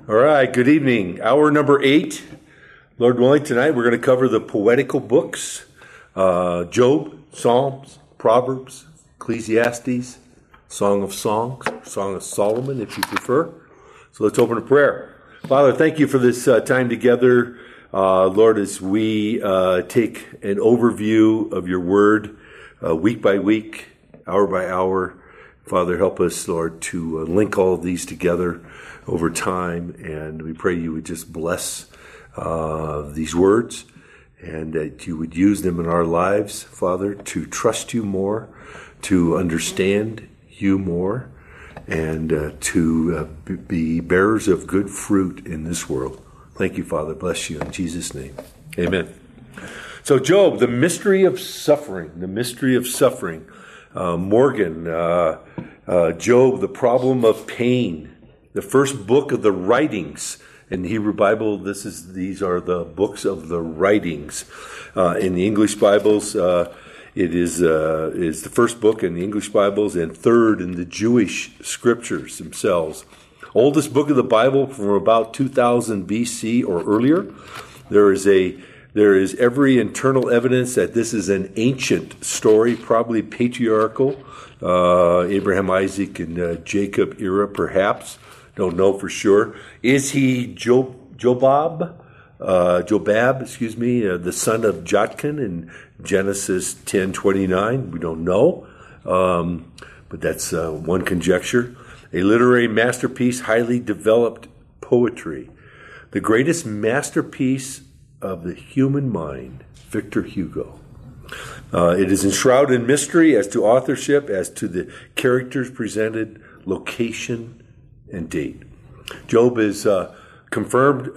All right, good evening. Hour number 8. Lord willing, tonight we're going to cover the poetical books. Job, Psalms, Proverbs, Ecclesiastes, Song of Songs, Song of Solomon, if you prefer. So let's open a prayer. Father, thank you for this time together. Lord, as we take an overview of your word week by week, hour by hour, Father, help us, Lord, to link all of these together over time, and we pray you would just bless these words and that you would use them in our lives, Father, to trust you more, to understand you more, and to be bearers of good fruit in this world. Thank you, Father. Bless you in Jesus' name. Amen. So Job, the mystery of suffering, Morgan, Job, the problem of pain, the first book of the writings. In the Hebrew Bible, these are the books of the writings. In the English Bibles, it is the first book in the English Bibles and third in the Jewish scriptures themselves. Oldest book of the Bible from about 2000 BC or earlier. There is every internal evidence that this is an ancient story, probably patriarchal, Abraham, Isaac, and Jacob era, perhaps. Don't know for sure. Is he Jobab, the son of Jotkin in Genesis 10:29? We don't know, but that's one conjecture. A literary masterpiece, highly developed poetry. The greatest masterpiece of the human mind, Victor Hugo. It is enshrouded in mystery as to authorship, as to the characters presented, location, and date. Job is confirmed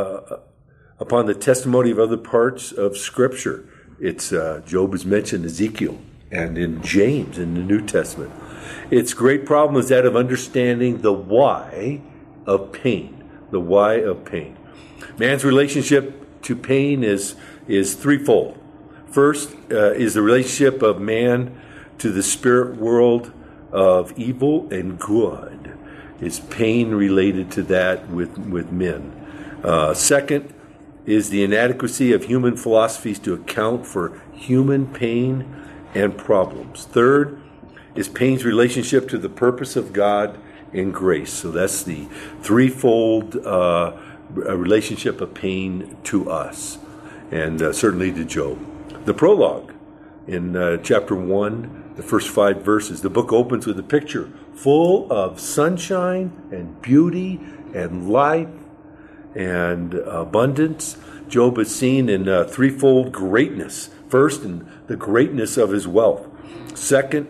upon the testimony of other parts of Scripture. Job is mentioned in Ezekiel and in James in the New Testament. Its great problem is that of understanding the why of pain. The why of pain. Man's relationship to pain is threefold. First is the relationship of man to the spirit world of evil and good. Is pain related to that with men? Second is the inadequacy of human philosophies to account for human pain and problems. Third is pain's relationship to the purpose of God and grace. So that's the threefold relationship of pain to us, and certainly to Job. The prologue in chapter 1, the first 5 verses, the book opens with a picture full of sunshine and beauty and life and abundance. Job is seen in threefold greatness. First, in the greatness of his wealth. Second,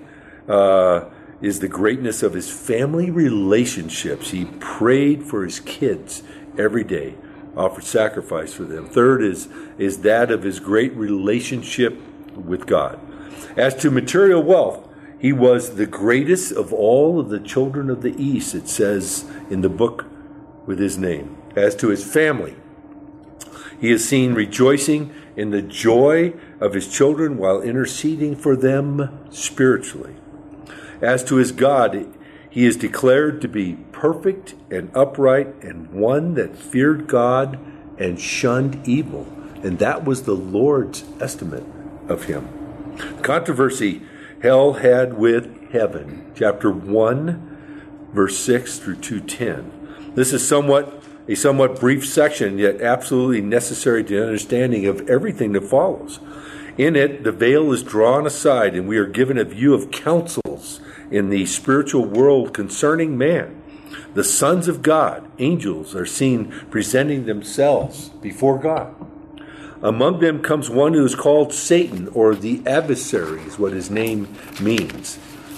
is the greatness of his family relationships. He prayed for his kids every day, offered sacrifice for them. Third is that of his great relationship with God. As to material wealth, he was the greatest of all of the children of the East, it says in the book with his name. As to his family, he is seen rejoicing in the joy of his children while interceding for them spiritually. As to his God, he is declared to be perfect and upright and one that feared God and shunned evil. And that was the Lord's estimate of him. Controversy hell had with heaven. Chapter 1, verse 6 through 2:10. This is a somewhat brief section, yet absolutely necessary to the understanding of everything that follows. In it, the veil is drawn aside, and we are given a view of counsels in the spiritual world concerning man. The sons of God, angels, are seen presenting themselves before God. Among them comes one who is called Satan, or the adversary, is what his name means.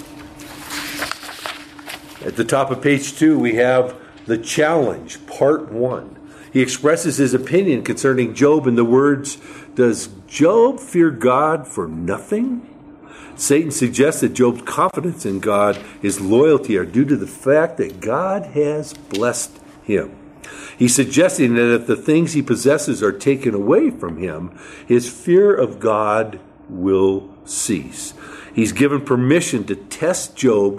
At the top of page 2, we have the challenge, part 1. He expresses his opinion concerning Job in the words, "Does Job fear God for nothing?" Satan suggests that Job's confidence in God, his loyalty, are due to the fact that God has blessed him. He's suggesting that if the things he possesses are taken away from him, his fear of God will cease. He's given permission to test Job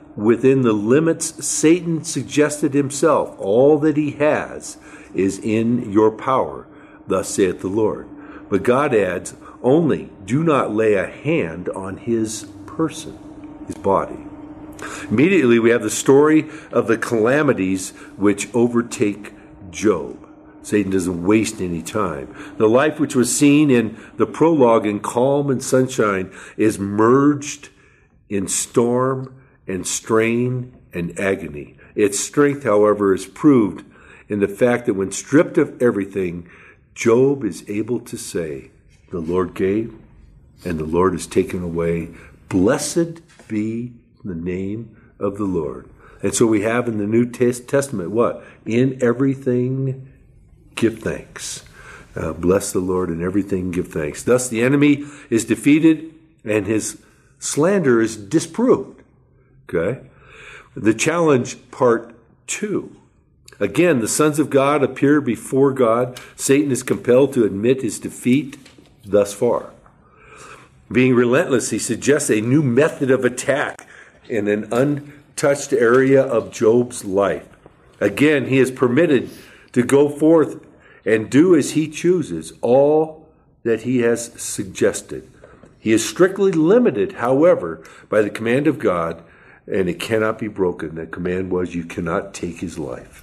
within the limits Satan suggested himself. All that he has is in your power, thus saith the Lord. But God adds, only do not lay a hand on his person, his body. Immediately we have the story of the calamities which overtake Job. Satan doesn't waste any time. The life which was seen in the prologue in calm and sunshine is merged in storm and strain and agony. Its strength, however, is proved in the fact that when stripped of everything, Job is able to say, the Lord gave and the Lord has taken away. Blessed be the name of the Lord. And so we have in the New Testament what? In everything give thanks. Bless the Lord in everything give thanks. Thus the enemy is defeated and his slander is disproved. Okay? The challenge part 2. Again, the sons of God appear before God. Satan is compelled to admit his defeat thus far. Being relentless, he suggests a new method of attack in an untouched area of Job's life. Again, he is permitted to go forth and do as he chooses, all that he has suggested. He is strictly limited, however, by the command of God, and it cannot be broken. The command was, you cannot take his life.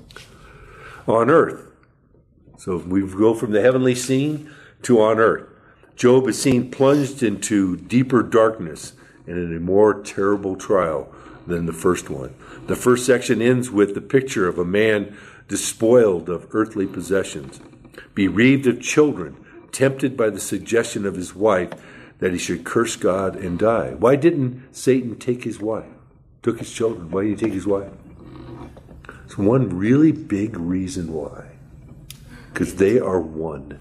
On earth, so we go from the heavenly scene to on earth. Job is seen plunged into deeper darkness and in a more terrible trial than the first one. The first section ends with the picture of a man despoiled of earthly possessions, bereaved of children, tempted by the suggestion of his wife that he should curse God and die. Why didn't Satan take his wife? Took his children. Why did he take his wife? It's one really big reason why. Because they are one.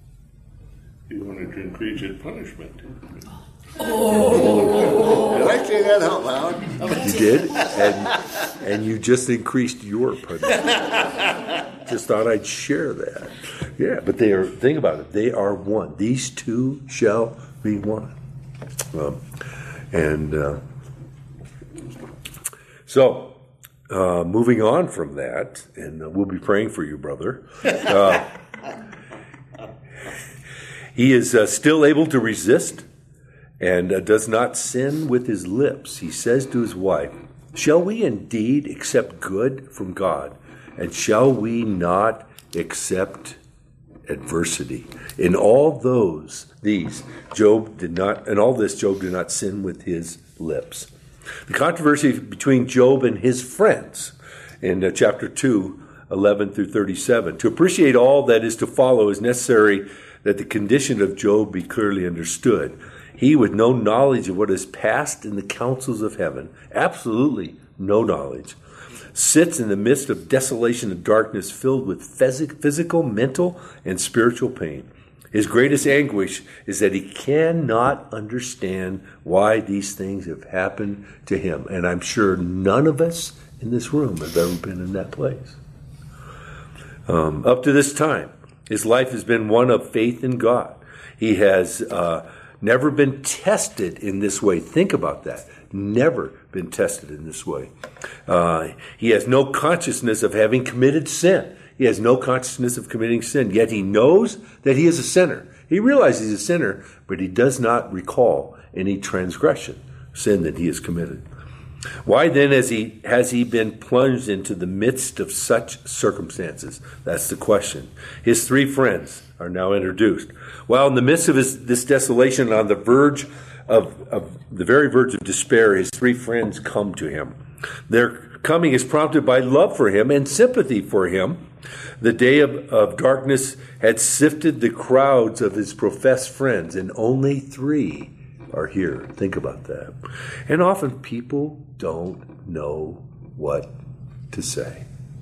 He wanted to increase his punishment. Oh! Did I say that out loud? You did, and you just increased your punishment. Just thought I'd share that. Yeah, but they are. Think about it. They are one. These two shall be one. So moving on from that, and we'll be praying for you, brother. He is still able to resist and does not sin with his lips. He says to his wife, shall we indeed accept good from God? And shall we not accept adversity? In all these, Job did not sin with his lips. The controversy between Job and his friends in chapter 2, 11 through 37. To appreciate all that is to follow is necessary that the condition of Job be clearly understood. He, with no knowledge of what has passed in the councils of heaven, absolutely no knowledge, sits in the midst of desolation and darkness filled with physical, mental, and spiritual pain. His greatest anguish is that he cannot understand why these things have happened to him. And I'm sure none of us in this room have ever been in that place. Up to this time, his life has been one of faith in God. He has never been tested in this way. Think about that. Never been tested in this way. He has no consciousness of having committed sin. He has no consciousness of committing sin, yet he knows that he is a sinner. He realizes he's a sinner, but he does not recall any transgression, sin that he has committed. Why then has he been plunged into the midst of such circumstances? That's the question. His three friends are now introduced. While in the midst of this desolation, on the verge of the very verge of despair, his three friends come to him. Their coming is prompted by love for him and sympathy for him. The day of darkness had sifted the crowds of his professed friends, and only three are here. Think about that. And often people don't know what to say.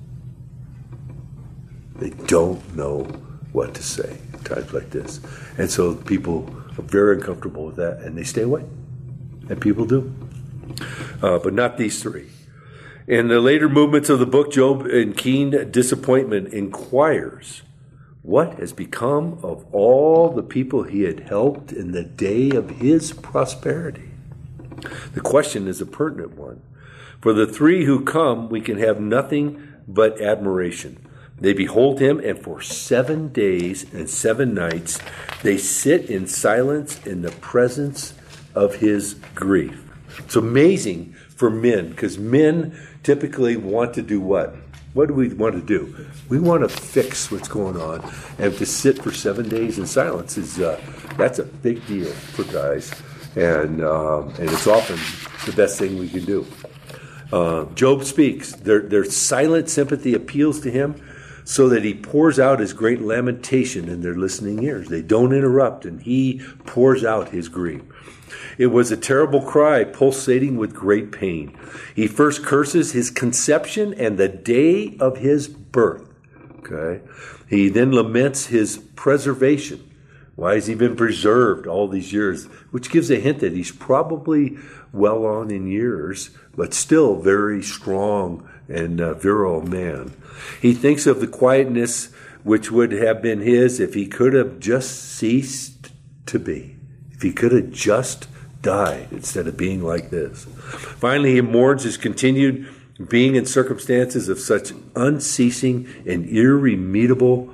They don't know what to say at times like this. And so people are very uncomfortable with that, and they stay away. And people do. But not these three. In the later movements of the book, Job, in keen disappointment, inquires what has become of all the people he had helped in the day of his prosperity. The question is a pertinent one. For the three who come, we can have nothing but admiration. They behold him, and for 7 days and 7 nights they sit in silence in the presence of his grief. It's amazing for men, because men typically want to do what? What do we want to do? We want to fix what's going on, and to sit for 7 days in silence is that's a big deal for guys, and it's often the best thing we can do. Job speaks. Their silent sympathy appeals to him, so that he pours out his great lamentation in their listening ears. They don't interrupt, and he pours out his grief. It was a terrible cry, pulsating with great pain. He first curses his conception and the day of his birth. Okay? He then laments his preservation. Why has he been preserved all these years? Which gives a hint that he's probably well on in years, but still very strong and virile man. He thinks of the quietness which would have been his if he could have just ceased to be. If he could have just died instead of being like this. Finally, he mourns his continued being in circumstances of such unceasing and irremediable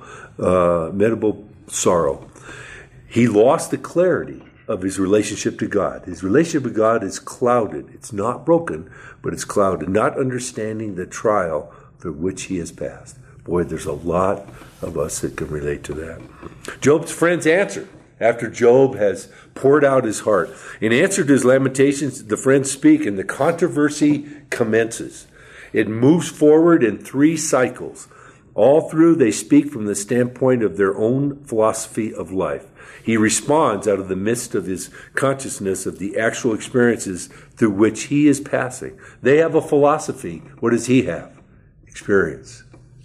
sorrow. He lost the clarity of his relationship to God. His relationship with God is clouded. It's not broken, but it's clouded. Not understanding the trial through which he has passed. Boy, there's a lot of us that can relate to that. Job's friends answer after Job has poured out his heart. In answer to his lamentations, the friends speak, and the controversy commences. It moves forward in 3 cycles. All through, they speak from the standpoint of their own philosophy of life. He responds out of the midst of his consciousness of the actual experiences through which he is passing. They have a philosophy. What does he have? Experience.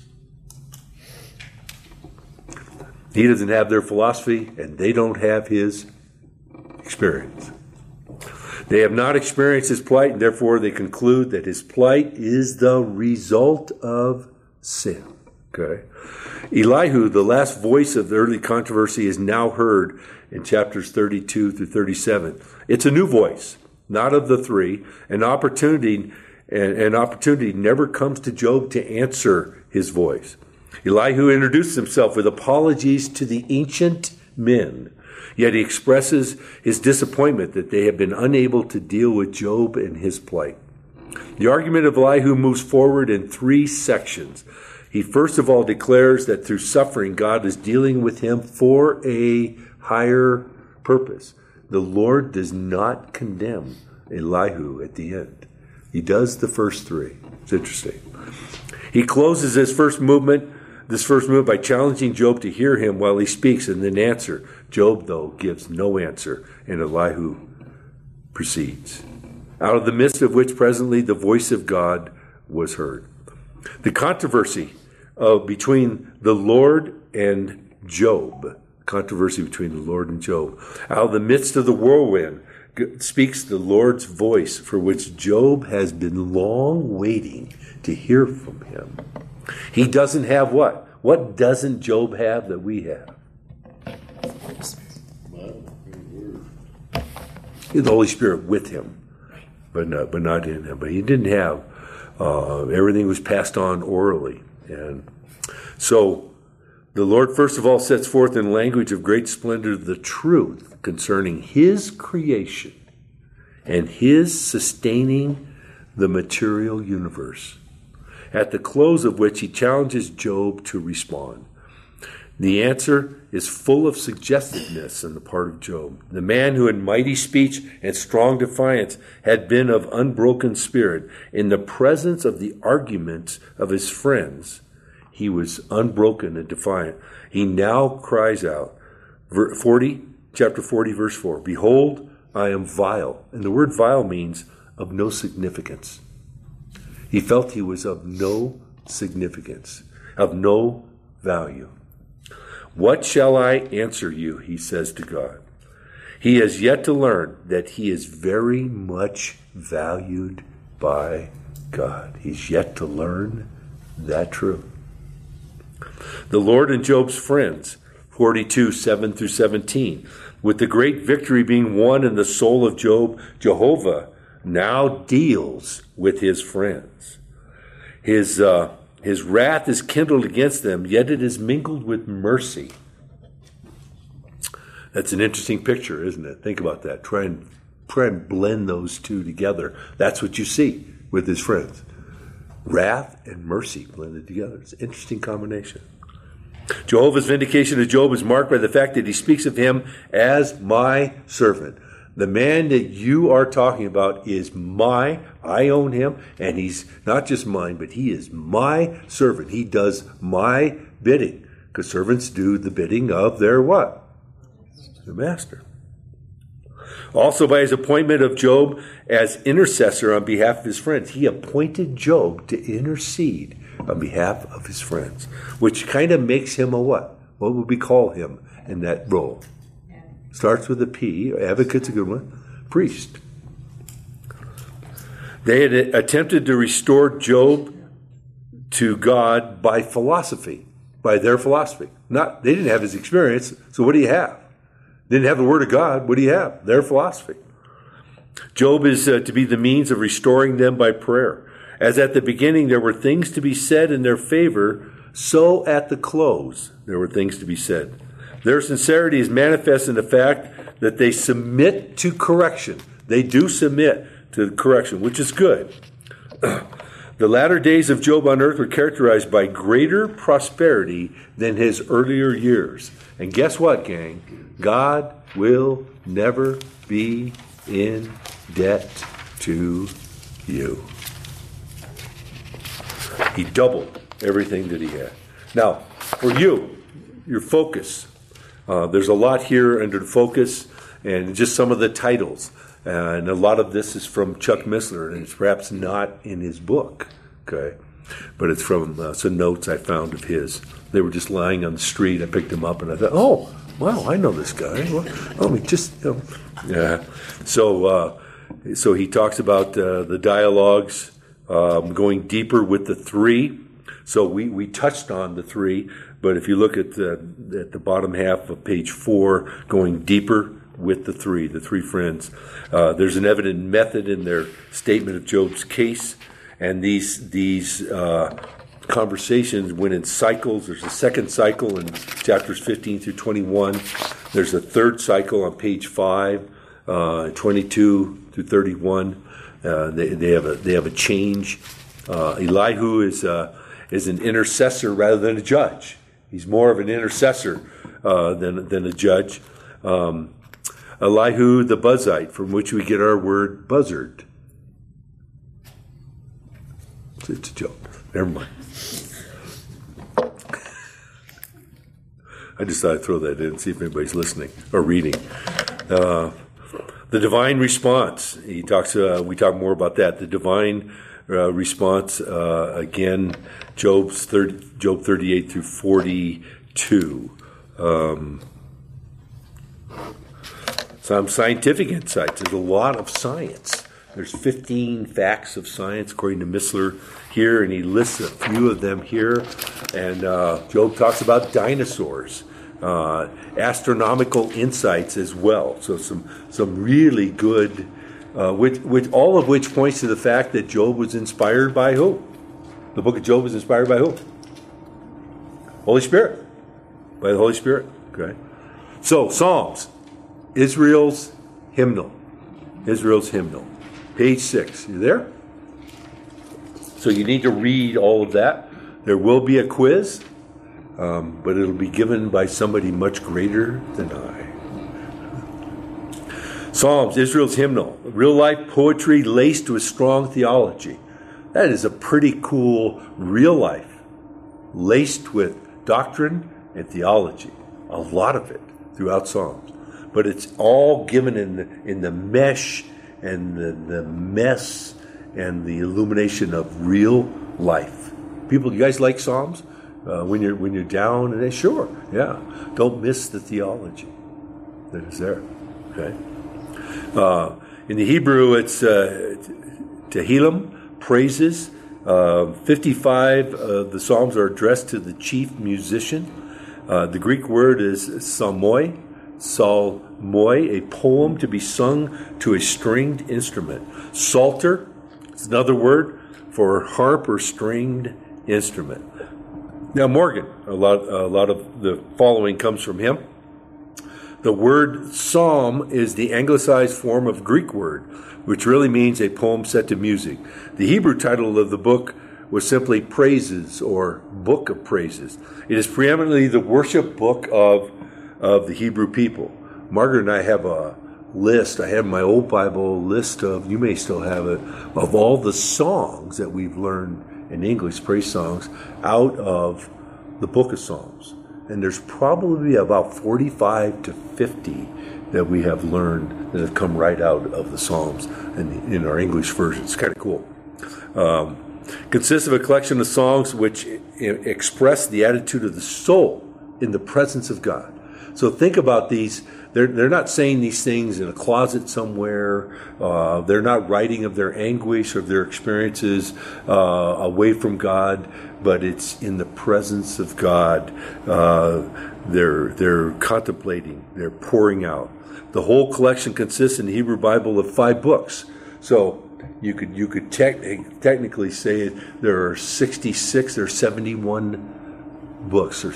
He doesn't have their philosophy, and they don't have his experience. They have not experienced his plight, and therefore they conclude that his plight is the result of sin. Okay? Elihu, the last voice of the early controversy, is now heard in chapters 32 through 37. It's a new voice, not of the 3. An opportunity never comes to Job to answer his voice. Elihu introduces himself with apologies to the ancient men, yet he expresses his disappointment that they have been unable to deal with Job and his plight. The argument of Elihu moves forward in 3 sections. He first of all declares that through suffering, God is dealing with him for a higher purpose. The Lord does not condemn Elihu at the end. He does the first 3. It's interesting. He closes this first movement by challenging Job to hear him while he speaks and then answer. Job, though, gives no answer, and Elihu proceeds, out of the midst of which presently the voice of God was heard. The controversy between the Lord and Job, out of the midst of the whirlwind, speaks the Lord's voice, for which Job has been long waiting to hear from him. He doesn't have what? What doesn't Job have that we have? The Holy Spirit with him, but not in him. But he didn't have. Everything was passed on orally. And so the Lord first of all sets forth in language of great splendor the truth concerning his creation and his sustaining the material universe, at the close of which he challenges Job to respond. The answer is full of suggestiveness on the part of Job. The man who in mighty speech and strong defiance had been of unbroken spirit, in the presence of the arguments of his friends, he was unbroken and defiant. He now cries out, chapter 40, verse 4, "Behold, I am vile." And the word vile means of no significance. He felt he was of no significance, of no value. "What shall I answer you?" he says to God. He has yet to learn that he is very much valued by God. He's yet to learn that truth. The Lord and Job's friends, 42, 7 through 17. With the great victory being won in the soul of Job, Jehovah now deals with his friends. His wrath is kindled against them, yet it is mingled with mercy. That's an interesting picture, isn't it? Think about that. Try and blend those two together. That's what you see with his friends. Wrath and mercy blended together. It's an interesting combination. Jehovah's vindication of Job is marked by the fact that he speaks of him as my servant. The man that you are talking about is I own him, and he's not just mine, but he is my servant. He does my bidding, because servants do the bidding of their what? The master. Also by his appointment of Job as intercessor on behalf of his friends. He appointed Job to intercede on behalf of his friends, which kind of makes him a what? What would we call him in that role? Starts with a P. Advocate's a good one. Priest. They had attempted to restore Job to God by philosophy, by their philosophy. They didn't have his experience, so what do you have? They didn't have the Word of God. What do you have? Their philosophy. Job is to be the means of restoring them by prayer. As at the beginning there were things to be said in their favor, so at the close there were things to be said. Their sincerity is manifest in the fact that they submit to correction. They do submit to correction, which is good. The latter days of Job on earth were characterized by greater prosperity than his earlier years. And guess what, gang? God will never be in debt to you. He doubled everything that he had. Now, for you, your focus. There's a lot here under the focus and just some of the titles. And a lot of this is from Chuck Missler, and it's perhaps not in his book, okay? But it's from some notes I found of his. They were just lying on the street. I picked them up, and I thought, oh, wow, I know this guy. Yeah. So he talks about the dialogues, going deeper with the three. So we touched on the three, but if you look at the bottom half of page 4, going deeper with the three friends, there's an evident method in their statement of Job's case, and these conversations went in cycles. There's a second cycle in chapters 15 through 21. There's a third cycle on page 5, 22 through 31. They have a change. Elihu is an intercessor rather than a judge. He's more of an intercessor than a judge. Elihu the Buzite, from which we get our word buzzard. It's a joke. Never mind. I just thought I'd throw that in and see if anybody's listening or reading. The divine response. We talk more about that. The divine response, again, Job 38 through 42. Some scientific insights. There's a lot of science. There's 15 facts of science, according to Missler here, and he lists a few of them here. And Job talks about dinosaurs, astronomical insights as well. So some really good, which all of which points to the fact that Job was inspired by who? The book of Job was inspired by who? Holy Spirit. By the Holy Spirit. Okay. So Psalms, Israel's hymnal. Israel's hymnal. Page 6. You there? So you need to read all of that. There will be a quiz, but it'll be given by somebody much greater than I. Psalms, Israel's hymnal. Real-life poetry laced with strong theology. That is a pretty cool real life, laced with doctrine and theology. A lot of it throughout Psalms. But it's all given in the mesh and the mess and the illumination of real life. People, you guys like Psalms? When you're down, and sure, yeah. Don't miss the theology that is there. Okay. In the Hebrew, it's Tehillim, praises. 55 of the Psalms are addressed to the chief musician. The Greek word is psalmoi, Psalmoi, a poem to be sung to a stringed instrument. Psalter is another word for harp or stringed instrument. Now, Morgan, a lot of the following comes from him. The word psalm is the anglicized form of Greek word, which really means a poem set to music. The Hebrew title of the book was simply Praises or Book of Praises. It is preeminently the worship book of the Hebrew people. Margaret and I have a list. I have my old Bible list of, you may still have it, of all the songs that we've learned in English, praise songs, out of the book of Psalms. And there's probably about 45 to 50 that we have learned that have come right out of the Psalms in our English version. It's kind of cool. Consists of a collection of songs which express the attitude of the soul in the presence of God. So think about these. They're not saying these things in a closet somewhere. They're not writing of their anguish or their experiences away from God, but it's in the presence of God. They're contemplating. They're pouring out. The whole collection consists in the Hebrew Bible of 5 books. So you could technically say there are 66 or 71 books or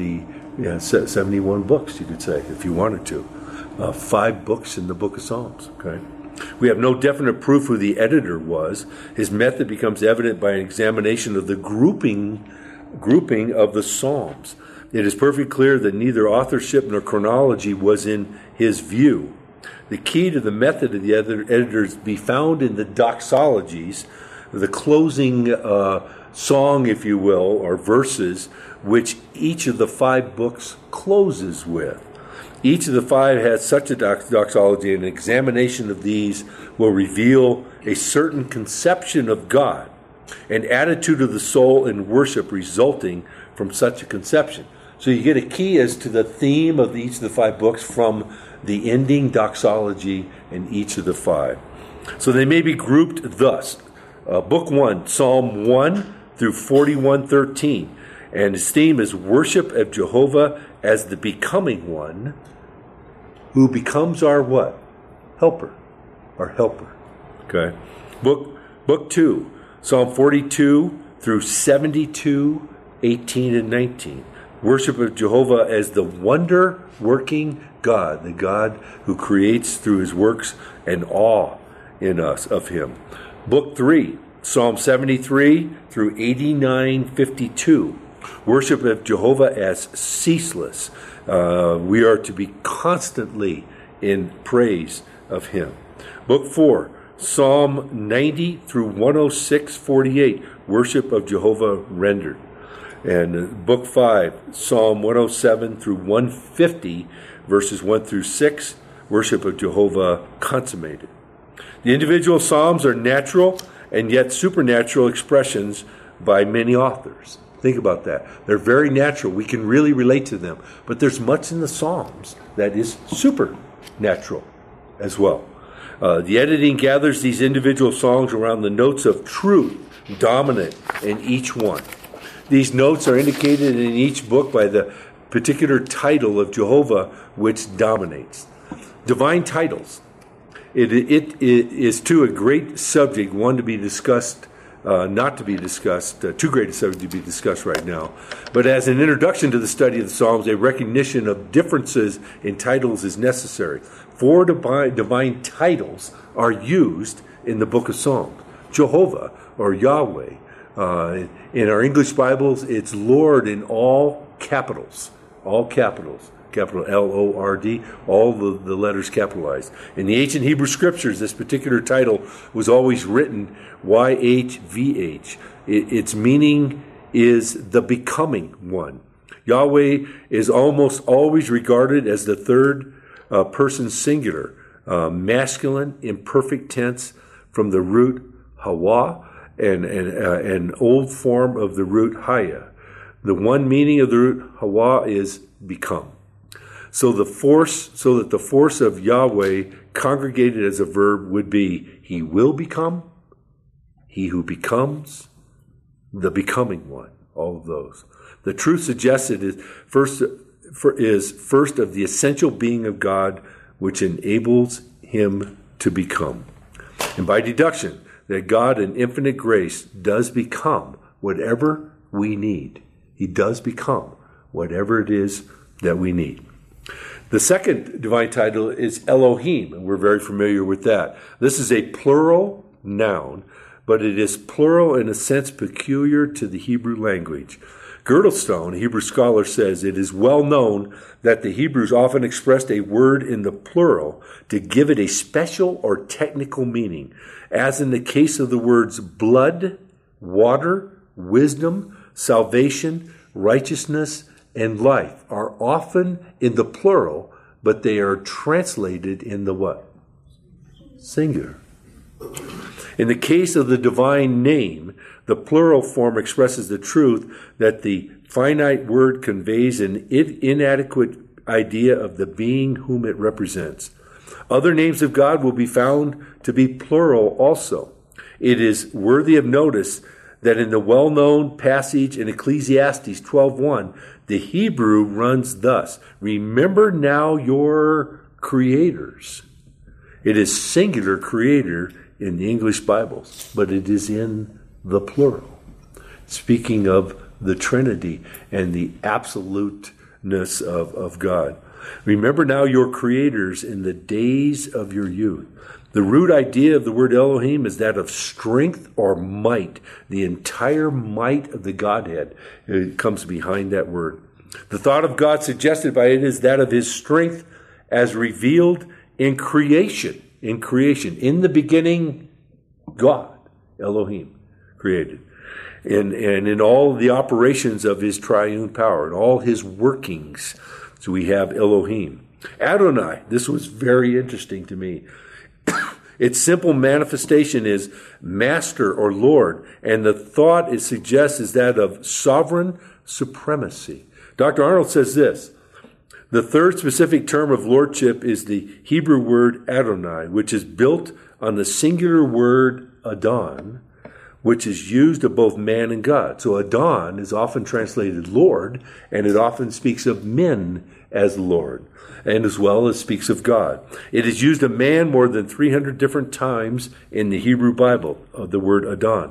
71 books, you could say, if you wanted to. 5 books in the book of Psalms. Okay, we have no definite proof who the editor was. His method becomes evident by an examination of the grouping of the Psalms. It is perfectly clear that neither authorship nor chronology was in his view. The key to the method of the editors be found in the doxologies, the closing song, if you will, or verses, which each of the 5 books closes with. Each of the 5 has such a doxology, and an examination of these will reveal a certain conception of God, an attitude of the soul in worship resulting from such a conception. So you get a key as to the theme of each of the 5 books from the ending doxology in each of the 5. So they may be grouped thus. Book 1, Psalm 1 through 41:13. And his theme is worship of Jehovah as the becoming one who becomes our what? Helper. Our helper. Okay. Book 2, Psalm 42 through 72, 18 and 19. Worship of Jehovah as the wonder-working God, the God who creates through his works and awe in us of him. Book 3, Psalm 73 through 89:52. Worship of Jehovah as ceaseless. We are to be constantly in praise of him. Book 4, Psalm 90 through 106:48. Worship of Jehovah rendered. And Book 5, Psalm 107 through 150, verses 1 through 6. Worship of Jehovah consummated. The individual psalms are natural and yet supernatural expressions by many authors. Think about that. They're very natural. We can really relate to them. But there's much in the Psalms that is supernatural as well. The editing gathers these individual songs around the notes of truth dominant in each one. These notes are indicated in each book by the particular title of Jehovah which dominates. Divine titles. It is too a great subject, one to be discussed, not to be discussed, too great a subject to be discussed right now. But as an introduction to the study of the Psalms, a recognition of differences in titles is necessary. 4 divine titles are used in the book of Psalms. Jehovah, or Yahweh. In our English Bibles, it's Lord in all capitals. All capitals. Capital L-O-R-D, all the letters capitalized. In the ancient Hebrew scriptures, this particular title was always written Y-H-V-H. Its meaning is the becoming one. Yahweh is almost always regarded as the third person singular, masculine, imperfect tense from the root Hawa, and an old form of the root Haya. The one meaning of the root Hawa is become. So that the force of Yahweh congregated as a verb would be he will become, he who becomes, the becoming one. All of those. The truth suggested is first is first of the essential being of God, which enables him to become. And by deduction, that God in infinite grace does become whatever we need. He does become whatever it is that we need. The second divine title is Elohim, and we're very familiar with that. This is a plural noun, but it is plural in a sense peculiar to the Hebrew language. Girdlestone, a Hebrew scholar, says it is well known that the Hebrews often expressed a word in the plural to give it a special or technical meaning, as in the case of the words blood, water, wisdom, salvation, righteousness, and life are often in the plural, but they are translated in the what? Singular. In the case of the divine name, the plural form expresses the truth that the finite word conveys an inadequate idea of the being whom it represents. Other names of God will be found to be plural also. It is worthy of notice that in the well-known passage in Ecclesiastes 12:1, the Hebrew runs thus: remember now your creators. It is singular creator in the English Bibles, but it is in the plural, speaking of the Trinity and the absoluteness of God. Remember now your creators in the days of your youth. The root idea of the word Elohim is that of strength or might. The entire might of the Godhead comes behind that word. The thought of God suggested by it is that of his strength as revealed in creation. In creation. In the beginning, God, Elohim, created. And in all the operations of his triune power and all his workings. So we have Elohim. Adonai, this was very interesting to me. Its simple manifestation is master or Lord, and the thought it suggests is that of sovereign supremacy. Dr. Arnold says this: the third specific term of lordship is the Hebrew word Adonai, which is built on the singular word Adon, which is used of both man and God. So Adon is often translated Lord, and it often speaks of men as Lord, and as well as speaks of God. It is used of man more than 300 different times in the Hebrew Bible, the word Adon.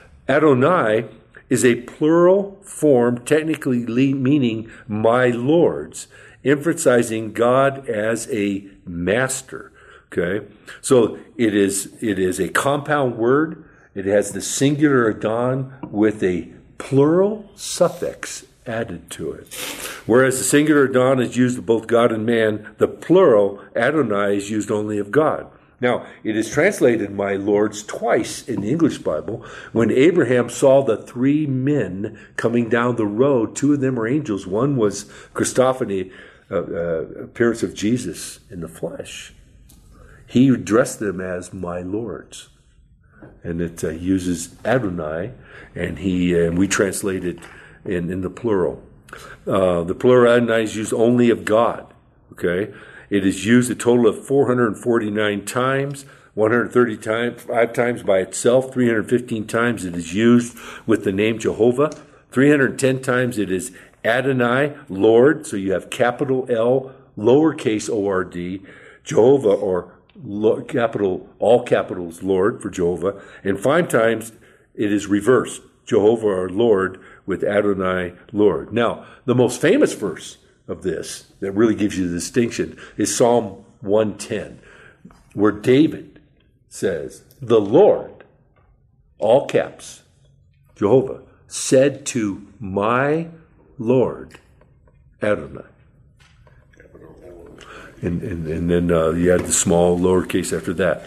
Adonai is a plural form, technically meaning my lords, emphasizing God as a master. Okay, so it is a compound word. It has the singular Adon with a plural suffix added to it. Whereas the singular Adon is used of both God and man, the plural Adonai is used only of God. Now, it is translated my lords twice in the English Bible. When Abraham saw the three men coming down the road, two of them were angels. One was Christophany, appearance of Jesus in the flesh. He addressed them as my lords. And it uses Adonai, and we translate it in the plural. The plural Adonai is used only of God. Okay, it is used a total of 449 times, 135 times by itself, 315 times it is used with the name Jehovah, 310 times it is Adonai, Lord. So you have capital L, lowercase O-R-D, Jehovah, or capital, all capitals, Lord for Jehovah, and 5 times it is reversed, Jehovah or Lord with Adonai, Lord. Now, the most famous verse of this that really gives you the distinction is Psalm 110, where David says, the Lord, all caps, Jehovah, said to my Lord, Adonai. And then you had the small lowercase after that.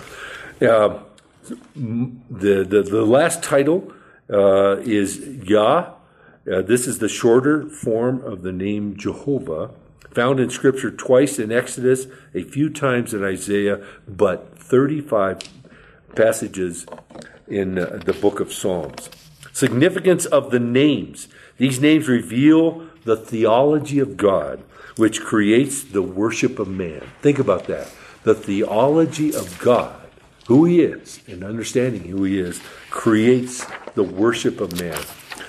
The last title is Yah. This is the shorter form of the name Jehovah, found in Scripture twice in Exodus, a few times in Isaiah, but 35 passages in the book of Psalms. Significance of the names. These names reveal the theology of God, which creates the worship of man. Think about that. The theology of God, who he is, and understanding who he is, creates the worship of man.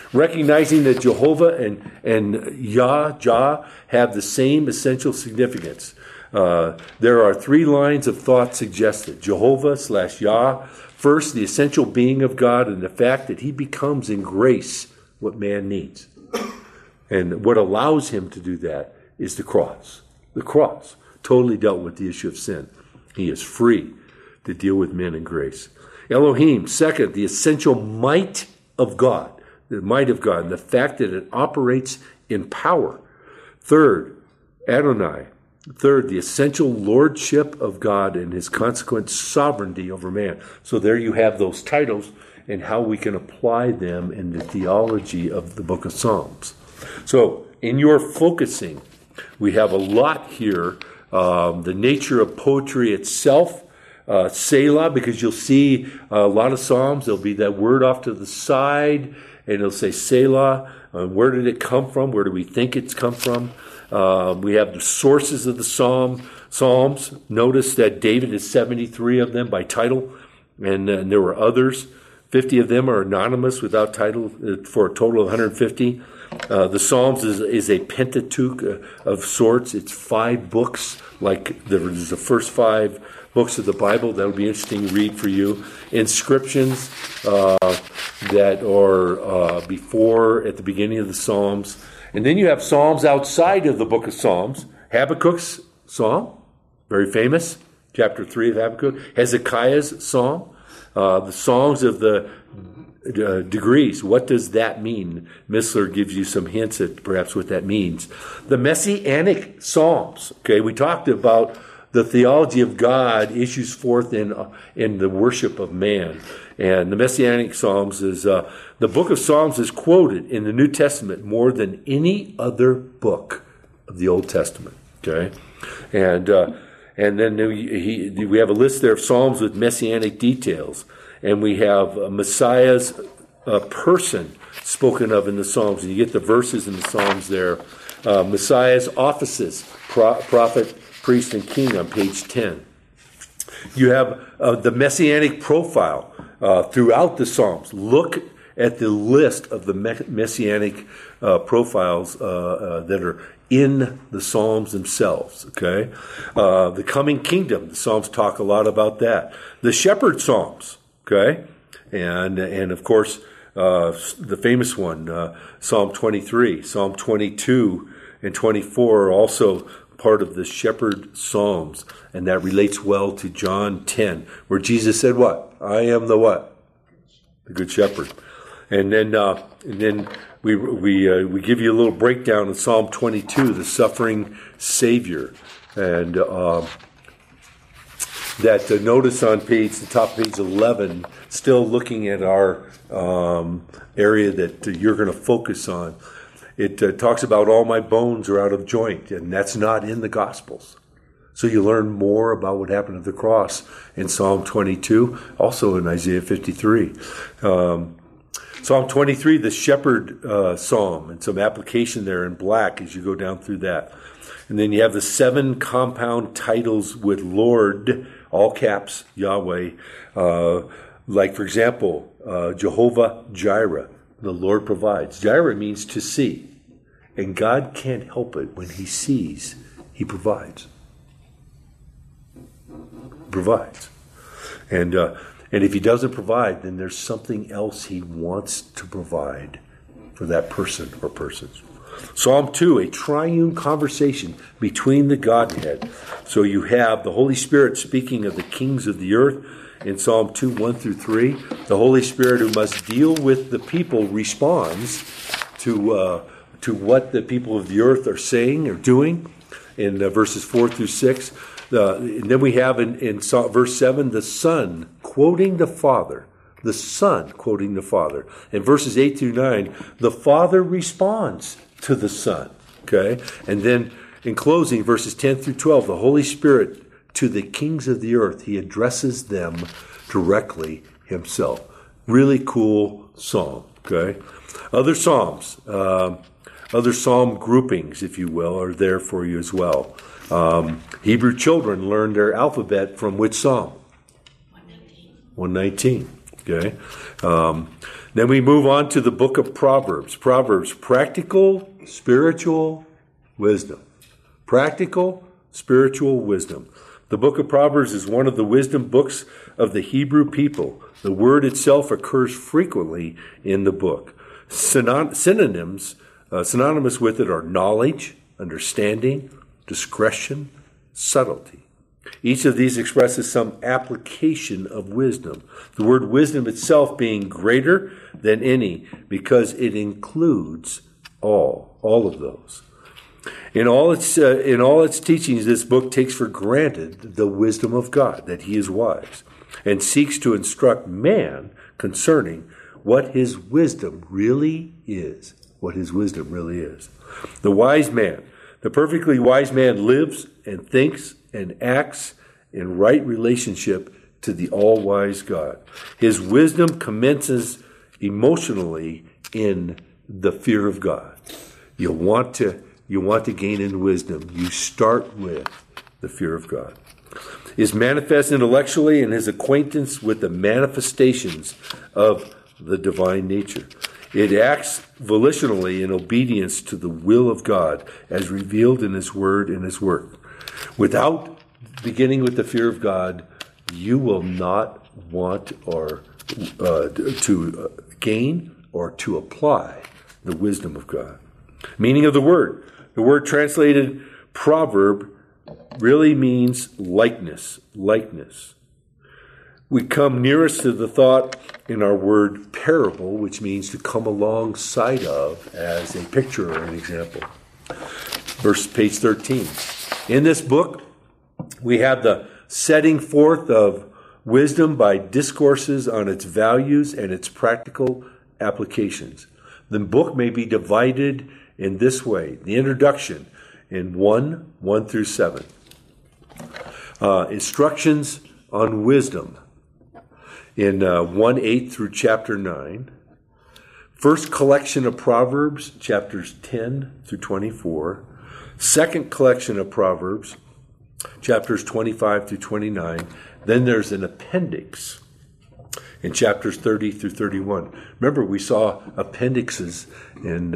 Recognizing that Jehovah and Jah have the same essential significance. There are three lines of thought suggested. Jehovah/Yah, first, the essential being of God and the fact that he becomes in grace what man needs. And what allows him to do that is the cross. The cross totally dealt with the issue of sin. He is free to deal with men in grace. Elohim, second, the essential might of God, the might of God, and the fact that it operates in power. Third, Adonai. Third, the essential lordship of God and his consequent sovereignty over man. So there you have those titles and how we can apply them in the theology of the book of Psalms. So in your focusing, we have a lot here. The nature of poetry itself, Selah, because you'll see a lot of Psalms, there'll be that word off to the side, and it'll say Selah. Where did it come from? Where do we think it's come from? We have the sources of the Psalms. Notice that David has 73 of them by title, and there were others. 50 of them are anonymous without title for a total of 150. The Psalms is a Pentateuch of sorts. It's 5 books, like there's the first 5 books of the Bible. That would be interesting to read for you. Inscriptions that are before, at the beginning of the Psalms. And then you have Psalms outside of the book of Psalms. Habakkuk's Psalm, very famous, chapter 3 of Habakkuk. Hezekiah's Psalm. The songs of the degrees. What does that mean? Missler gives you some hints at perhaps what that means. The Messianic Psalms. Okay, we talked about the theology of God issues forth in the worship of man. And the Messianic Psalms is, the book of Psalms is quoted in the New Testament more than any other book of the Old Testament. Okay? And then we have a list there of Psalms with Messianic details. And we have Messiah's person spoken of in the Psalms. And you get the verses in the Psalms there. Messiah's offices, prophet, priest, and king on page 10. You have the Messianic profile throughout the Psalms. Look at the list of the Messianic profiles that are in the Psalms themselves. Okay, the coming kingdom. The Psalms talk a lot about that. The shepherd Psalms. Okay, and of course the famous one, Psalm 23, Psalm 22, and 24 are also part of the shepherd Psalms, and that relates well to John 10, where Jesus said, "What? I am the what? The good shepherd." And then we give you a little breakdown of Psalm 22, the suffering Savior, and that notice on the top page 11, still looking at our area that you're going to focus on. It talks about all my bones are out of joint, and that's not in the Gospels. So you learn more about what happened at the cross in Psalm 22, also in Isaiah 53. Psalm 23, the shepherd psalm, and some application there in black as you go down through that. And then you have the 7 compound titles with Lord, all caps, Yahweh. Like, for example, Jehovah Jireh, the Lord provides. Jireh means to see. And God can't help it. When he sees, he provides. Provides. And if he doesn't provide, then there's something else he wants to provide for that person or persons. Psalm 2, a triune conversation between the Godhead. So you have the Holy Spirit speaking of the kings of the earth in Psalm 2, 1 through 3. The Holy Spirit who must deal with the people responds to what the people of the earth are saying or doing in verses 4 through 6. And then we have in verse 7, the Son quoting the Father. The Son quoting the Father. In verses 8 through 9, the Father responds to the Son. Okay? And then in closing, verses 10 through 12, the Holy Spirit to the kings of the earth, he addresses them directly himself. Really cool psalm. Okay? Other psalms, other psalm groupings, if you will, are there for you as well. Hebrew children learn their alphabet from which psalm? 119. Okay. Then we move on to the book of Proverbs. Proverbs, practical, spiritual wisdom. Practical, spiritual wisdom. The book of Proverbs is one of the wisdom books of the Hebrew people. The word itself occurs frequently in the book. Synonymous with it are knowledge, understanding, discretion, subtlety. Each of these expresses some application of wisdom. The word wisdom itself being greater than any because it includes all of those. In all its teachings, this book takes for granted the wisdom of God, that he is wise, and seeks to instruct man concerning what his wisdom really is. What his wisdom really is. The wise man, the perfectly wise man, lives and thinks and acts in right relationship to the all-wise God. His wisdom commences emotionally in the fear of God. You want to gain in wisdom. You start with the fear of God. Is manifest intellectually in his acquaintance with the manifestations of the divine nature. It acts volitionally in obedience to the will of God as revealed in his word and his work. Without beginning with the fear of God, you will not want or to gain or to apply the wisdom of God. Meaning of the word. The word translated proverb really means likeness. We come nearest to the thought in our word parable, which means to come alongside of as a picture or an example. Page 13. In this book, we have the setting forth of wisdom by discourses on its values and its practical applications. The book may be divided in this way. The introduction in 1 through 7. Instructions on wisdom in 1:8 through chapter 9. First collection of Proverbs, chapters 10 through 24. Second collection of Proverbs, chapters 25 through 29. Then there's an appendix in chapters 30 through 31. Remember, we saw appendixes in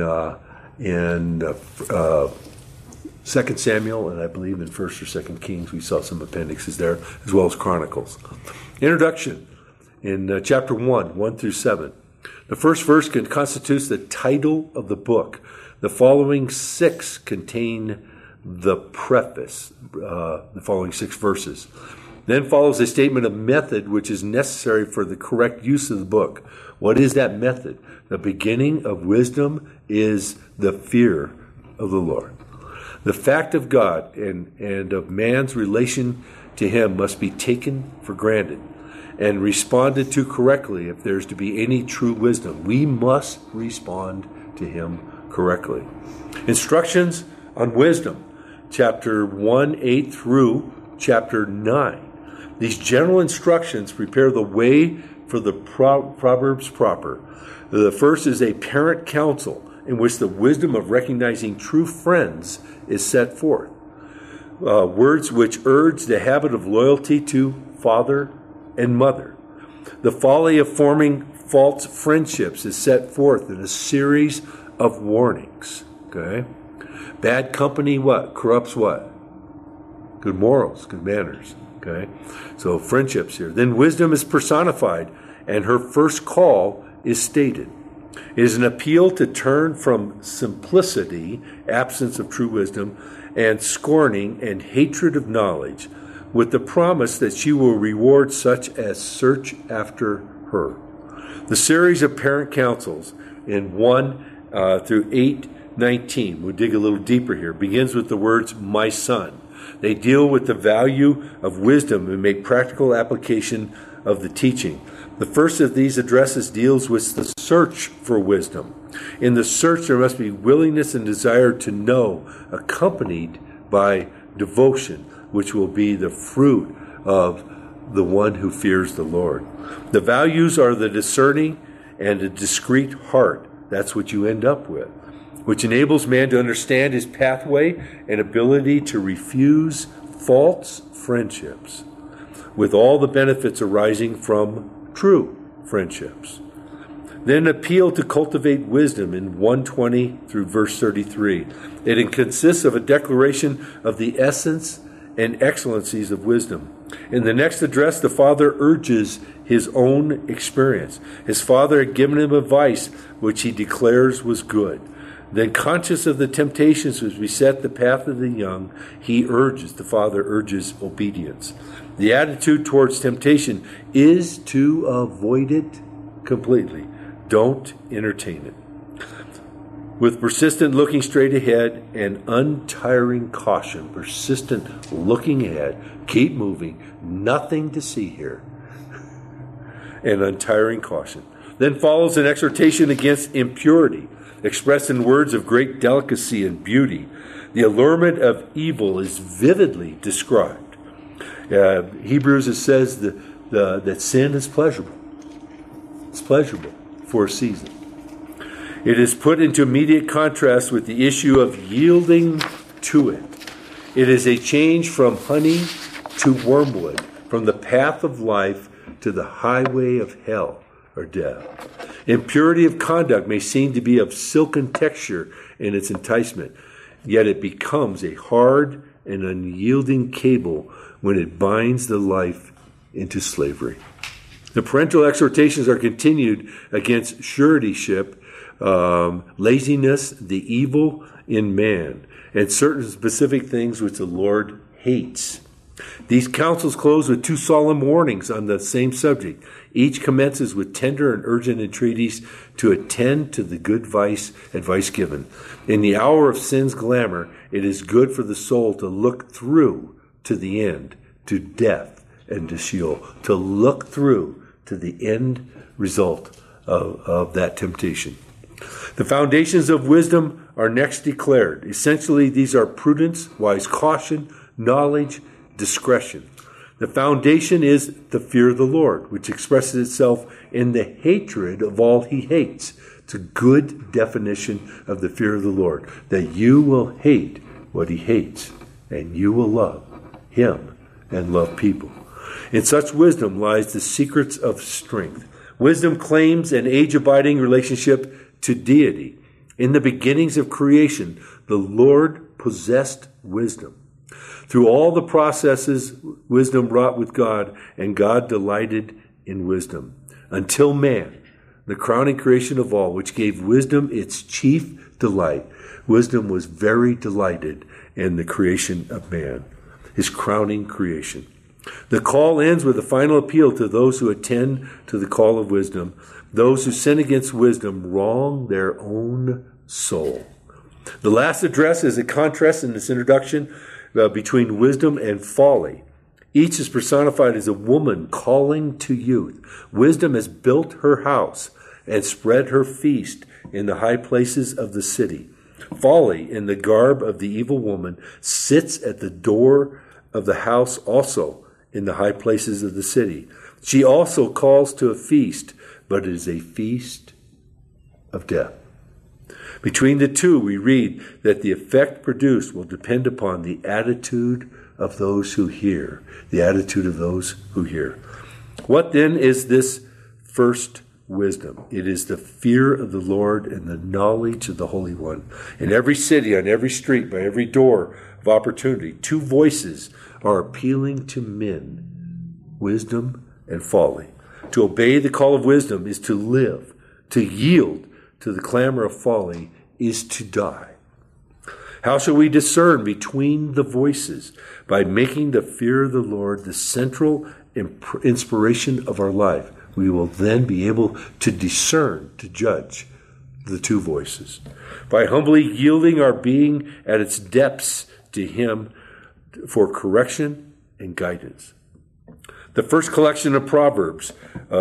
2 Samuel, and I believe in 1st or 2nd Kings, we saw some appendixes there, as well as Chronicles. Introduction in chapter 1 through 7. The first verse constitutes the title of the book. The following 6 contain the preface, the following 6 verses. Then follows a statement of method which is necessary for the correct use of the book. What is that method? The beginning of wisdom is the fear of the Lord. The fact of God and of man's relation to him must be taken for granted and responded to correctly if there's to be any true wisdom. We must respond to him correctly. Instructions on wisdom, chapter 1:8 through chapter 9. These general instructions prepare the way for the Proverbs proper. The first is a parent counsel in which the wisdom of recognizing true friends is set forth. Words which urge the habit of loyalty to father and mother. The folly of forming false friendships is set forth in a series of warnings. Okay? Bad company what? Corrupts what? Good morals, good manners. Okay? So friendships here. Then wisdom is personified, and her first call is stated. It is an appeal to turn from simplicity, absence of true wisdom, and scorning and hatred of knowledge, with the promise that she will reward such as search after her. The series of parent counsels in 1 through 8:19, we'll dig a little deeper here, begins with the words, my son. They deal with the value of wisdom and make practical application of the teaching. The first of these addresses deals with the search for wisdom. In the search, there must be willingness and desire to know, accompanied by devotion, which will be the fruit of the one who fears the Lord. The values are the discerning and a discreet heart. That's what you end up with, which enables man to understand his pathway and ability to refuse false friendships, with all the benefits arising from true friendships. Then appeal to cultivate wisdom in 120 through verse 33. It consists of a declaration of the essence and excellencies of wisdom. In the next address, the father urges his own experience. His father had given him advice which he declares was good. Then, conscious of the temptations which beset the path of the young, the father urges obedience. The attitude towards temptation is to avoid it completely. Don't entertain it. With persistent looking straight ahead and untiring caution, persistent looking ahead, keep moving, nothing to see here, and untiring caution. Then follows an exhortation against impurity, expressed in words of great delicacy and beauty. The allurement of evil is vividly described. Hebrews, it says that sin is pleasurable. It's pleasurable for a season. It is put into immediate contrast with the issue of yielding to it. It is a change from honey to wormwood, from the path of life to the highway of hell or death. Impurity of conduct may seem to be of silken texture in its enticement, yet it becomes a hard and unyielding cable when it binds the life into slavery. The parental exhortations are continued against suretyship, laziness, the evil in man, and certain specific things which the Lord hates. These counsels close with two solemn warnings on the same subject. Each commences with tender and urgent entreaties to attend to the good advice given. In the hour of sin's glamour, it is good for the soul to look through to the end, to death and to Sheol, to look through to the end result of that temptation. The foundations of wisdom are next declared. Essentially, these are prudence, wise caution, knowledge, discretion. The foundation is the fear of the Lord, which expresses itself in the hatred of all he hates. It's a good definition of the fear of the Lord, that you will hate what he hates, and you will love him and love people. In such wisdom lies the secrets of strength. Wisdom claims an age-abiding relationship to deity. In the beginnings of creation, the Lord possessed wisdom. Through all the processes, wisdom wrought with God, and God delighted in wisdom. Until man, the crowning creation of all, which gave wisdom its chief delight. Wisdom was very delighted in the creation of man, his crowning creation. The call ends with a final appeal to those who attend to the call of wisdom. Those who sin against wisdom wrong their own soul. The last address is a contrast in this introduction between wisdom and folly. Each is personified as a woman calling to youth. Wisdom has built her house and spread her feast in the high places of the city. Folly, in the garb of the evil woman, sits at the door of the house also in the high places of the city. She also calls to a feast, but it is a feast of death. Between the two, we read that the effect produced will depend upon the attitude of those who hear. The attitude of those who hear. What then is this first wisdom? It is the fear of the Lord and the knowledge of the Holy One. In every city, on every street, by every door of opportunity, two voices are appealing to men, wisdom and folly. To obey the call of wisdom is to live. To yield to the clamor of folly is to die. How shall we discern between the voices? By making the fear of the Lord the central inspiration of our life. We will then be able to discern, to judge the two voices. By humbly yielding our being at its depths to him for correction and guidance. The first collection of Proverbs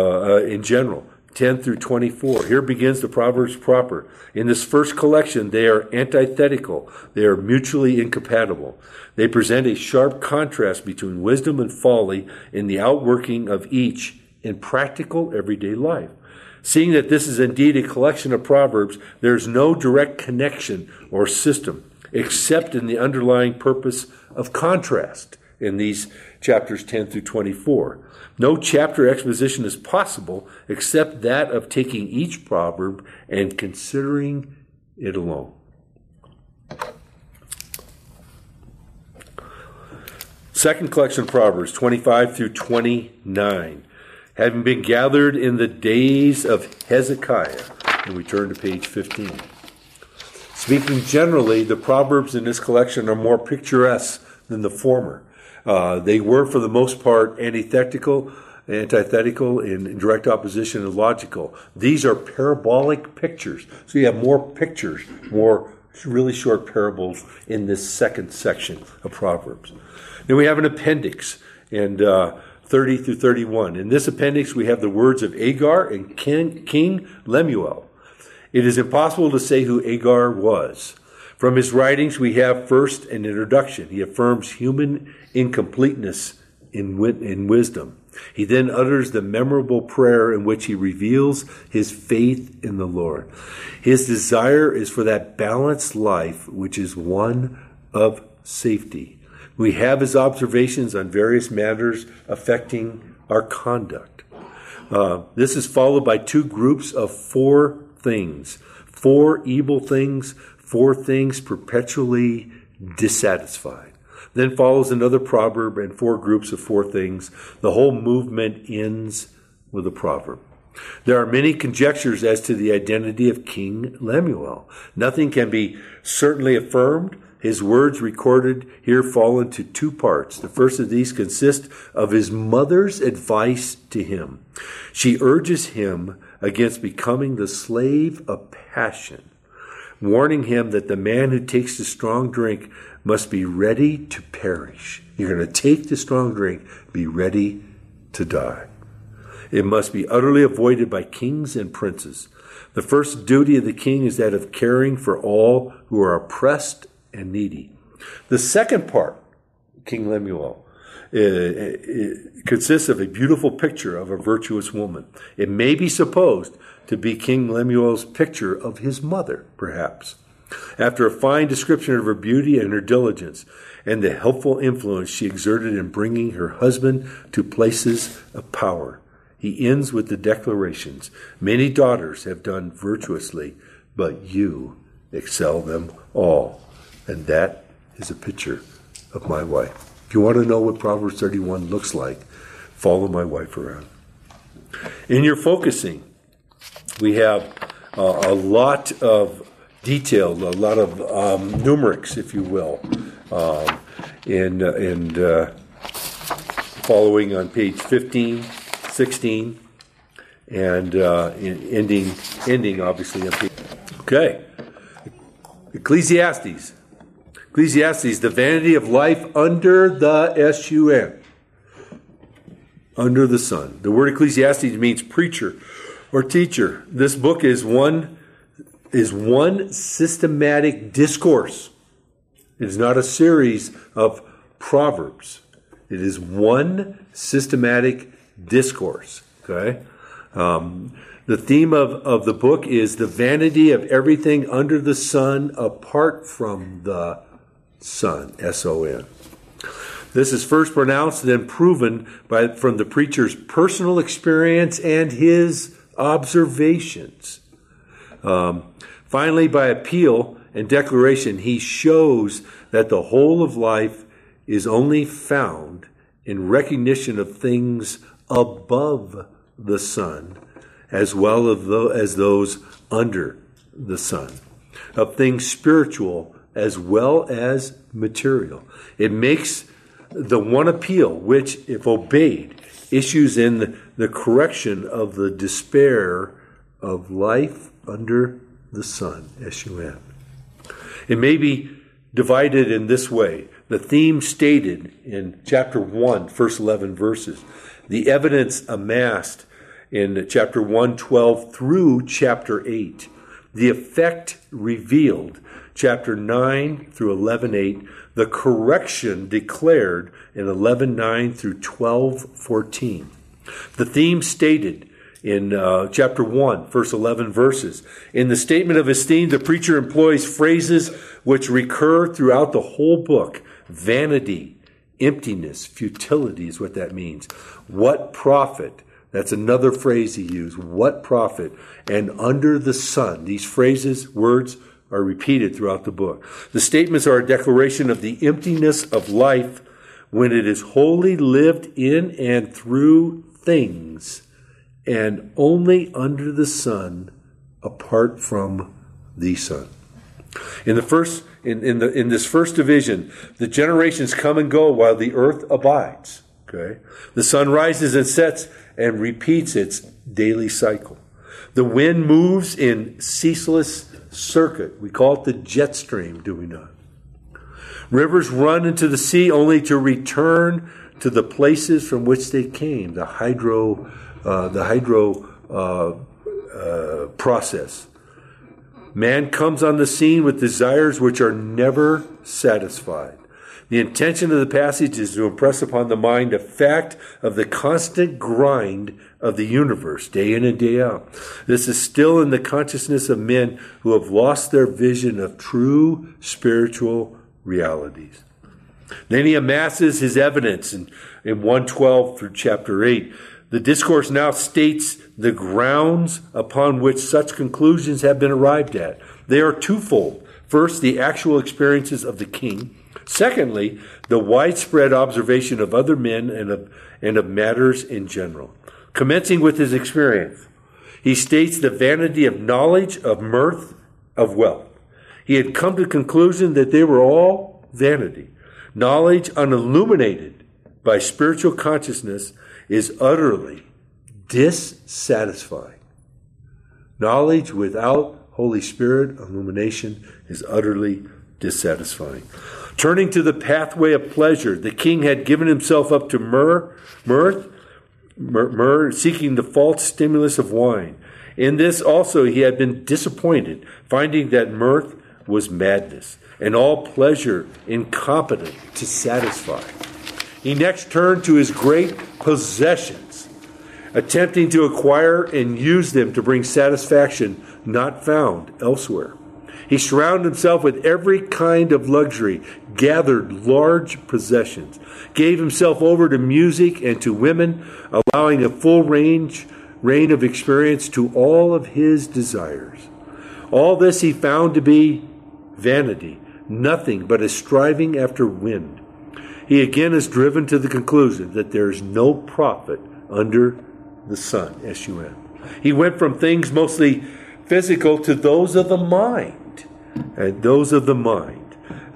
in general, 10 through 24. Here begins the Proverbs proper. In this first collection, they are antithetical. They are mutually incompatible. They present a sharp contrast between wisdom and folly in the outworking of each in practical everyday life. Seeing that this is indeed a collection of Proverbs, there is no direct connection or system, except in the underlying purpose of contrast in these chapters 10 through 24. No chapter exposition is possible except that of taking each proverb and considering it alone. Second collection of Proverbs, 25 through 29. Having been gathered in the days of Hezekiah. And we turn to page 15. Speaking generally, the Proverbs in this collection are more picturesque than the former. They were, for the most part, antithetical, in direct opposition, and logical. These are parabolic pictures. So you have more pictures, more really short parables in this second section of Proverbs. Then we have an appendix in 30 through 31. In this appendix, we have the words of Agar and King Lemuel. It is impossible to say who Agar was. From his writings, we have first an introduction. He affirms human incompleteness in wisdom. He then utters the memorable prayer in which he reveals his faith in the Lord. His desire is for that balanced life, which is one of safety. We have his observations on various matters affecting our conduct. This is followed by two groups of four things. Four evil things, four things perpetually dissatisfied. Then follows another proverb and four groups of four things. The whole movement ends with a proverb. There are many conjectures as to the identity of King Lemuel. Nothing can be certainly affirmed. His words recorded here fall into two parts. The first of these consists of his mother's advice to him. She urges him against becoming the slave of passion, warning him that the man who takes the strong drink must be ready to perish. You're going to take the strong drink, be ready to die. It must be utterly avoided by kings and princes. The first duty of the king is that of caring for all who are oppressed and needy. The second part, King Lemuel, it consists of a beautiful picture of a virtuous woman. It may be supposed to be King Lemuel's picture of his mother, perhaps. After a fine description of her beauty and her diligence and the helpful influence she exerted in bringing her husband to places of power, he ends with the declarations, "Many daughters have done virtuously, but you excel them all." And that is a picture of my wife. If you want to know what Proverbs 31 looks like, follow my wife around. In your focusing, we have a lot of detail, a lot of numerics, if you will, following on page 15, 16, and ending obviously on page. Okay, Ecclesiastes. Ecclesiastes, the vanity of life under the sun. Under the sun. The word Ecclesiastes means preacher or teacher. This book is one systematic discourse. It is not a series of proverbs. It is one systematic discourse. Okay? The theme of the book is the vanity of everything under the sun apart from the sun, S-O-N. This is first pronounced, then proven from the preacher's personal experience and his observations. Finally, by appeal and declaration, he shows that the whole of life is only found in recognition of things above the sun, as well as those under the sun, of things spiritual as well as material. It makes the one appeal, which, if obeyed, issues in the correction of the despair of life under the sun, S-U-N. It may be divided in this way. The theme stated in chapter 1, first 11 verses. The evidence amassed in chapter 1, 12 through chapter 8. The effect revealed, chapter 9 through 11, 8. The correction declared in 11, 9 through 12, 14. The theme stated in chapter 1, first 11 verses. In the statement of his theme, the preacher employs phrases which recur throughout the whole book. Vanity, Emptiness, futility is what that means. What profit? That's another phrase he used. What profit? And under the sun. These phrases, words, are repeated throughout the book. The statements are a declaration of the emptiness of life when it is wholly lived in and through things, and only under the sun, apart from the sun. In this first division, the generations come and go while the earth abides. Okay, the sun rises and sets and repeats its daily cycle. The wind moves in ceaseless circuit. We call it the jet stream, do we not? Rivers run into the sea only to return to the places from which they came. The hydro process. Man comes on the scene with desires which are never satisfied. The intention of the passage is to impress upon the mind a fact of the constant grind of the universe, day in and day out. This is still in the consciousness of men who have lost their vision of true spiritual realities. Then he amasses his evidence in 1:12 through chapter 8. The discourse now states the grounds upon which such conclusions have been arrived at. They are twofold. First, the actual experiences of the king. Secondly, the widespread observation of other men and of matters in general. Commencing with his experience, he states the vanity of knowledge, of mirth, of wealth. He had come to the conclusion that they were all vanity. Knowledge unilluminated by spiritual consciousness is utterly dissatisfying. Knowledge without Holy Spirit illumination is utterly dissatisfying. Turning to the pathway of pleasure, the king had given himself up to myrrh, seeking the false stimulus of wine. In this also he had been disappointed, finding that mirth was madness, and all pleasure incompetent to satisfy. He next turned to his great possessions, attempting to acquire and use them to bring satisfaction not found elsewhere. He surrounded himself with every kind of luxury, gathered large possessions, gave himself over to music and to women, allowing a full reign of experience to all of his desires. All this he found to be vanity, nothing but a striving after wind. He again is driven to the conclusion that there is no profit under the sun, S-U-N. He went from things mostly physical to those of the mind. And those of the mind.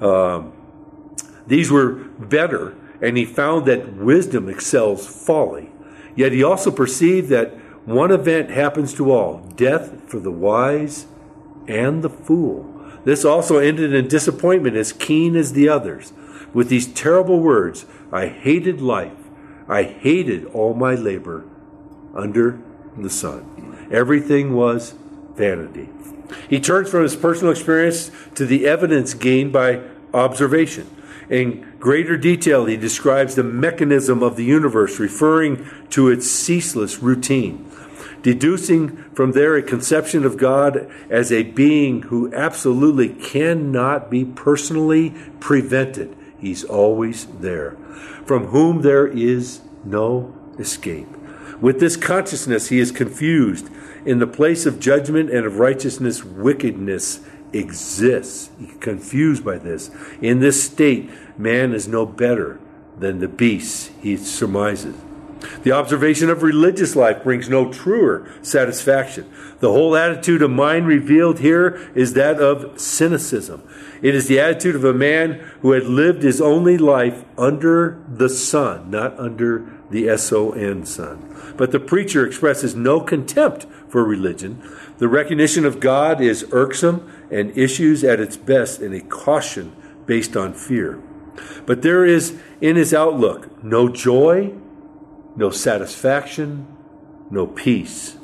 These were better, and he found that wisdom excels folly. Yet he also perceived that one event happens to all, death for the wise and the fool. This also ended in disappointment as keen as the others. With these terrible words, I hated life. I hated all my labor under the sun. Everything was vanity. He turns from his personal experience to the evidence gained by observation. In greater detail, he describes the mechanism of the universe, referring to its ceaseless routine, deducing from there a conception of God as a being who absolutely cannot be personally prevented. He's always there, from whom there is no escape. With this consciousness, he is confused. In the place of judgment and of righteousness, wickedness exists. He's confused by this. In this state, man is no better than the beasts, he surmises. The observation of religious life brings no truer satisfaction. The whole attitude of mind revealed here is that of cynicism. It is the attitude of a man who had lived his only life under the sun, not under the S-O-N sun. But the preacher expresses no contempt for religion. The recognition of God is irksome and issues at its best in a caution based on fear. But there is in his outlook no joy, no satisfaction, no peace.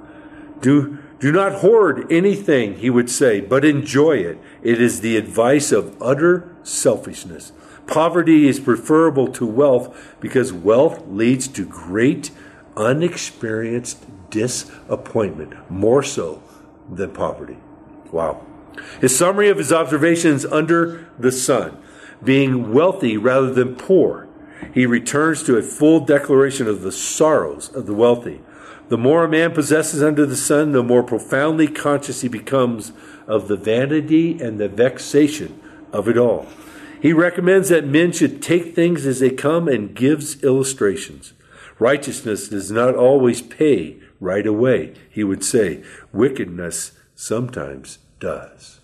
Do not hoard anything, he would say, but enjoy it. It is the advice of utter selfishness. Poverty is preferable to wealth because wealth leads to great unexperienced disappointment, more so than poverty. Wow. His summary of his observations under the sun: being wealthy rather than poor, he returns to a full declaration of the sorrows of the wealthy. The more a man possesses under the sun, the more profoundly conscious he becomes of the vanity and the vexation of it all. He recommends that men should take things as they come and gives illustrations. Righteousness does not always pay right away, he would say. Wickedness sometimes does.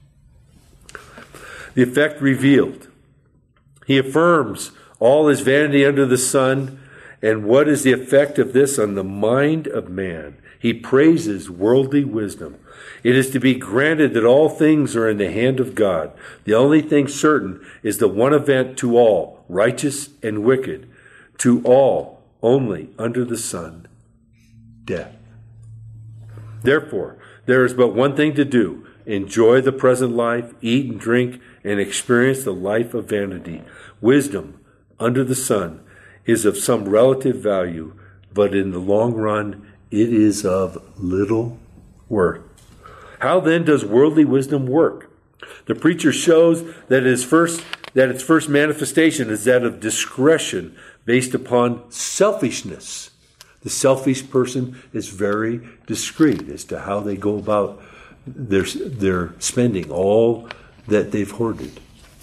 The effect revealed. He affirms all is vanity under the sun. And what is the effect of this on the mind of man? He praises worldly wisdom. It is to be granted that all things are in the hand of God. The only thing certain is the one event to all, righteous and wicked, to all only under the sun, death. Therefore, there is but one thing to do: enjoy the present life, eat and drink, and experience the life of vanity. Wisdom under the sun is of some relative value, but in the long run, it is of little worth. How then does worldly wisdom work? The preacher shows that its first manifestation is that of discretion based upon selfishness. The selfish person is very discreet as to how they go about their spending all that they've hoarded.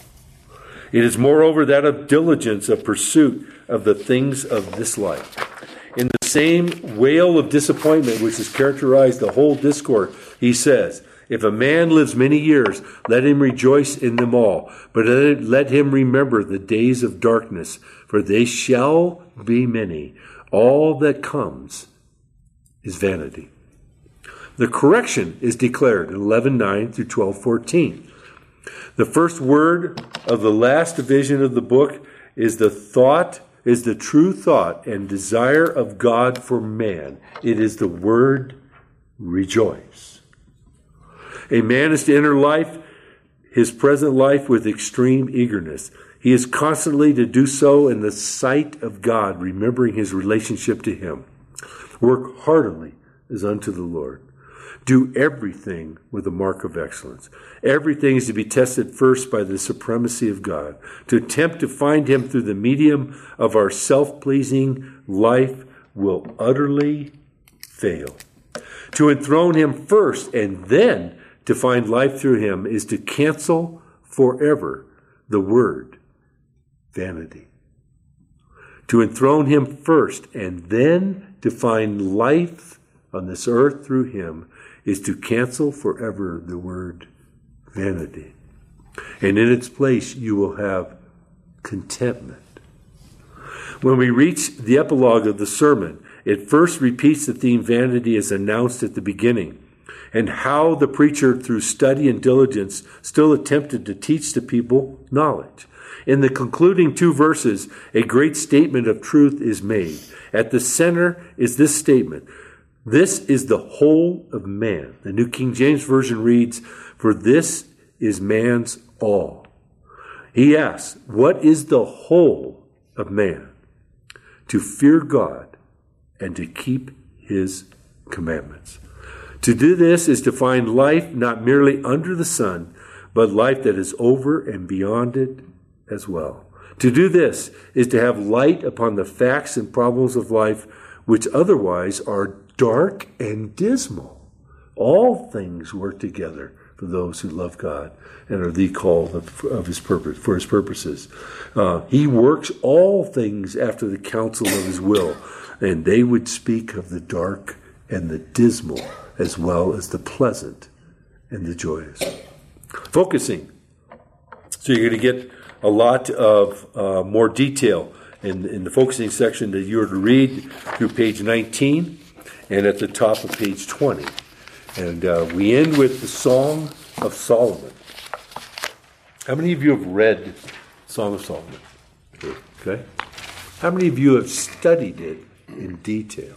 It is moreover that of diligence, of pursuit of the things of this life. In the same wail of disappointment which has characterized the whole discourse, he says, if a man lives many years, let him rejoice in them all, but let him remember the days of darkness, for they shall be many. All that comes is vanity. The correction is declared in 11:9 through 12:14. The first word of the last division of the book is the true thought and desire of God for man. It is the word rejoice. A man is to enter life, his present life, with extreme eagerness. He is constantly to do so in the sight of God, remembering his relationship to him. Work heartily as unto the Lord. Do everything with a mark of excellence. Everything is to be tested first by the supremacy of God. To attempt to find him through the medium of our self-pleasing life will utterly fail. To enthrone him first and then to find life through him is to cancel forever the word vanity. To enthrone him first and then to find life on this earth through him is to cancel forever the word vanity. And in its place you will have contentment. When we reach the epilogue of the sermon, it first repeats the theme vanity as announced at the beginning, and how the preacher, through study and diligence, still attempted to teach the people knowledge. In the concluding two verses, a great statement of truth is made. At the center is this statement: this is the whole of man. The New King James Version reads, for this is man's all. He asks, what is the whole of man? To fear God and to keep his commandments. To do this is to find life not merely under the sun, but life that is over and beyond it as well. To do this is to have light upon the facts and problems of life, which otherwise are dark and dismal. All things work together for those who love God and are the called of his purpose, for his purposes. He works all things after the counsel of his will, and they would speak of the dark and the dismal as well as the pleasant and the joyous. Focusing. So you're going to get a lot of more detail in the focusing section that you're to read through page 19 and at the top of page 20. And we end with the Song of Solomon. How many of you have read Song of Solomon? Okay. How many of you have studied it in detail?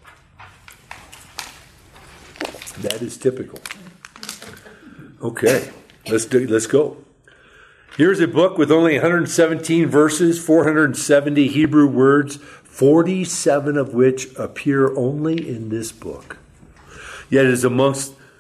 That is typical. Okay, let's go. Here's a book with only 117 verses, 470 Hebrew words, 47 of which appear only in this book. Yet it is among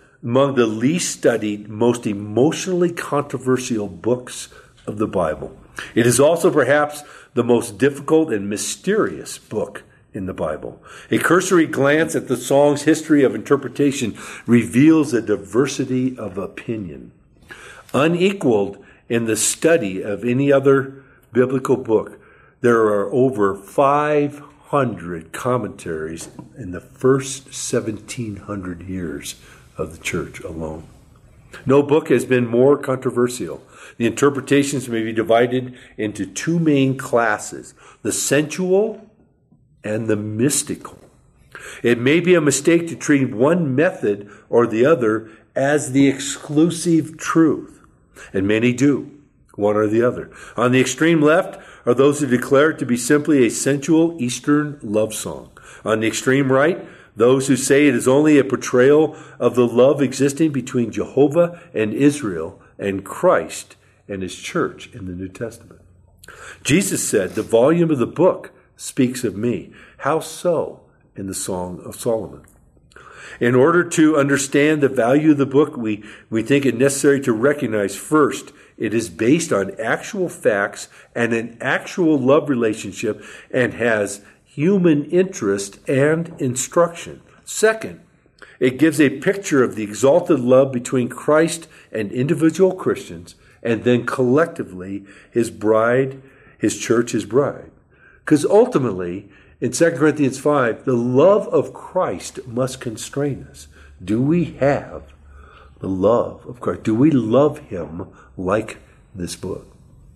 the least studied, most emotionally controversial books of the Bible. It is also perhaps the most difficult and mysterious book in the Bible. A cursory glance at the song's history of interpretation reveals a diversity of opinion, unequaled in the study of any other biblical book. There are over 500 commentaries in the first 1,700 years of the church alone. No book has been more controversial. The interpretations may be divided into two main classes, the sensual and the mystical. It may be a mistake to treat one method or the other as the exclusive truth, and many do, one or the other. On the extreme left are those who declare it to be simply a sensual Eastern love song. On the extreme right, those who say it is only a portrayal of the love existing between Jehovah and Israel and Christ and his church in the New Testament. Jesus said, "The volume of the book speaks of me." How so? In the Song of Solomon. In order to understand the value of the book, we think it necessary to recognize first, it is based on actual facts and an actual love relationship and has human interest and instruction. Second, it gives a picture of the exalted love between Christ and individual Christians, and then collectively his bride, his church, his bride. Because ultimately, in 2 Corinthians 5, the love of Christ must constrain us. Do we have the love of Christ? Do we love him like this book?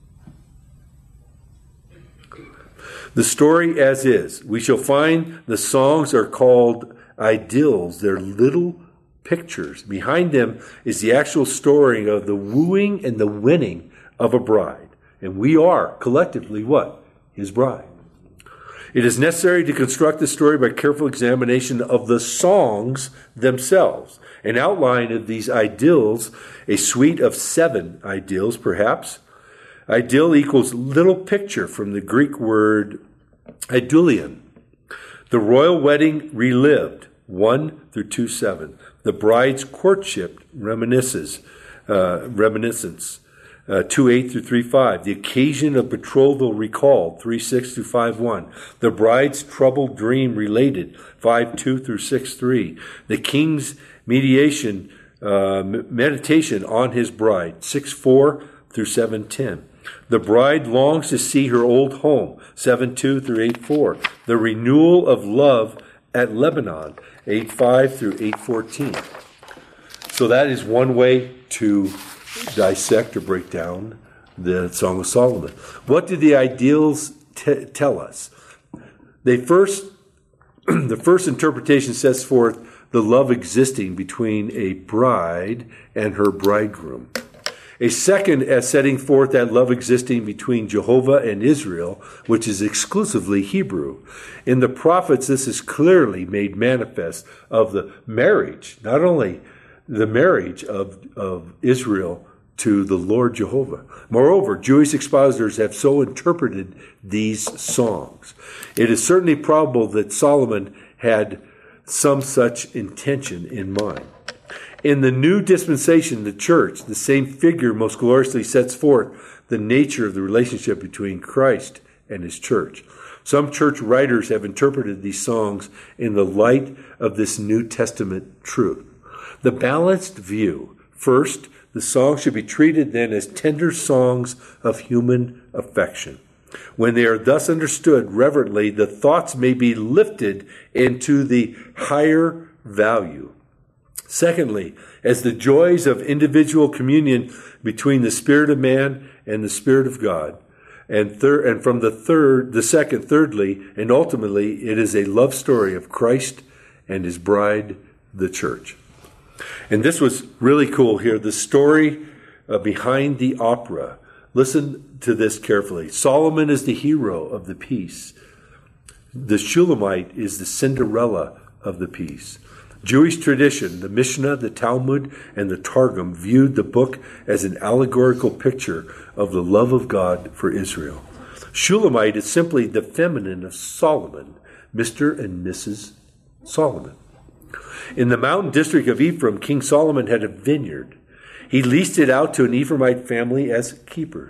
The story as is. We shall find the songs are called idylls. They're little pictures. Behind them is the actual story of the wooing and the winning of a bride. And we are collectively what? His bride. It is necessary to construct the story by careful examination of the songs themselves. An outline of these idylls, a suite of 7 idylls perhaps. Idyll equals little picture from the Greek word idyllion. The royal wedding relived, 1 through 2:7. The bride's courtship reminiscence, 2:8 through 3:5. The occasion of betrothal recalled, 3:6 through 5:1. The bride's troubled dream related, 5:2 through 6:3. The king's meditation, meditation on his bride, 6:4 through 7:10. The bride longs to see her old home, 7:2 through 8:4. The renewal of love at Lebanon, 8:5 through 8:14. So that is one way to dissect or break down the Song of Solomon. What do the idylls tell us? The first interpretation sets forth the love existing between a bride and her bridegroom. A second as setting forth that love existing between Jehovah and Israel, which is exclusively Hebrew. In the prophets, this is clearly made manifest of the marriage, not only the marriage of Israel to the Lord Jehovah. Moreover, Jewish expositors have so interpreted these songs. It is certainly probable that Solomon had some such intention in mind. In the new dispensation, the church, the same figure most gloriously sets forth the nature of the relationship between Christ and his church. Some church writers have interpreted these songs in the light of this New Testament truth. The balanced view: first, the songs should be treated then as tender songs of human affection. When they are thus understood reverently, the thoughts may be lifted into the higher value. Secondly, as the joys of individual communion between the spirit of man and the spirit of God. Thirdly, and ultimately, it is a love story of Christ and his bride, the church. And this was really cool here. The story behind the opera. Listen to this carefully. Solomon is the hero of the piece. The Shulamite is the Cinderella of the piece. Jewish tradition, the Mishnah, the Talmud, and the Targum viewed the book as an allegorical picture of the love of God for Israel. Shulamite is simply the feminine of Solomon, Mr. and Mrs. Solomon. In the mountain district of Ephraim, King Solomon had a vineyard. He leased it out to an Ephraimite family as keepers.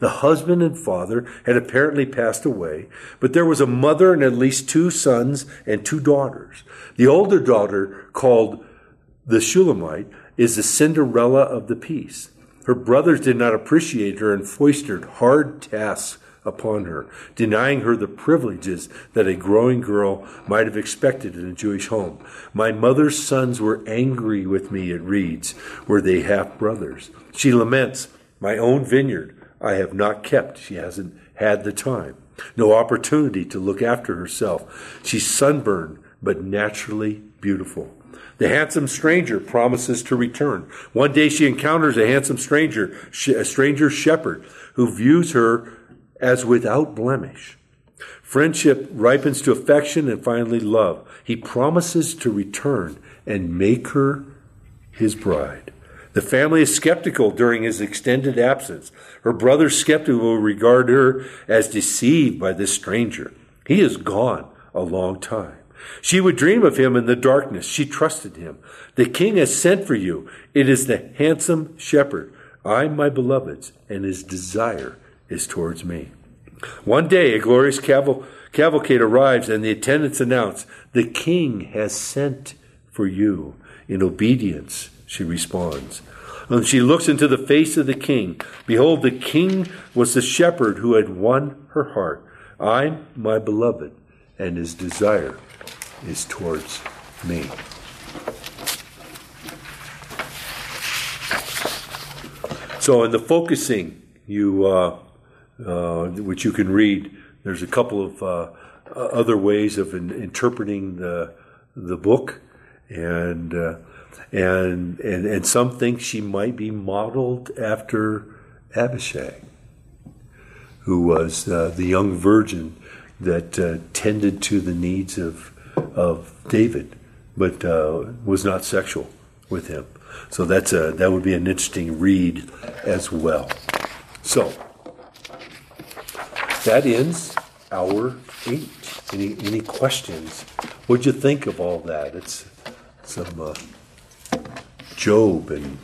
The husband and father had apparently passed away, but there was a mother and at least 2 sons and 2 daughters. The older daughter, called the Shulamite, is the Cinderella of the piece. Her brothers did not appreciate her and foisted hard tasks upon her, denying her the privileges that a growing girl might have expected in a Jewish home. My mother's sons were angry with me, it reads, were they half-brothers. She laments, my own vineyard I have not kept. She hasn't had the time. No opportunity to look after herself. She's sunburned, but naturally beautiful. The handsome stranger promises to return. One day she encounters a handsome stranger, a stranger shepherd, who views her as without blemish. Friendship ripens to affection and finally love. He promises to return and make her his bride. The family is skeptical during his extended absence. Her brother's skeptical regard her as deceived by this stranger. He is gone a long time. She would dream of him in the darkness. She trusted him. The king has sent for you. It is the handsome shepherd. I'm my beloved's, and his desire is towards me. One day, a glorious cavalcade arrives, and the attendants announce, the king has sent for you. In obedience, she responds. When she looks into the face of the king, behold, the king was the shepherd who had won her heart. I'm my beloved, and his desire is towards me. So in the focusing, which you can read, there's a couple of other ways of interpreting the book, and some think she might be modeled after Abishai, who was the young virgin that tended to the needs of David, but was not sexual with him. So that would be an interesting read as well. So that ends hour 8. Any questions? What'd you think of all that? It's some Job and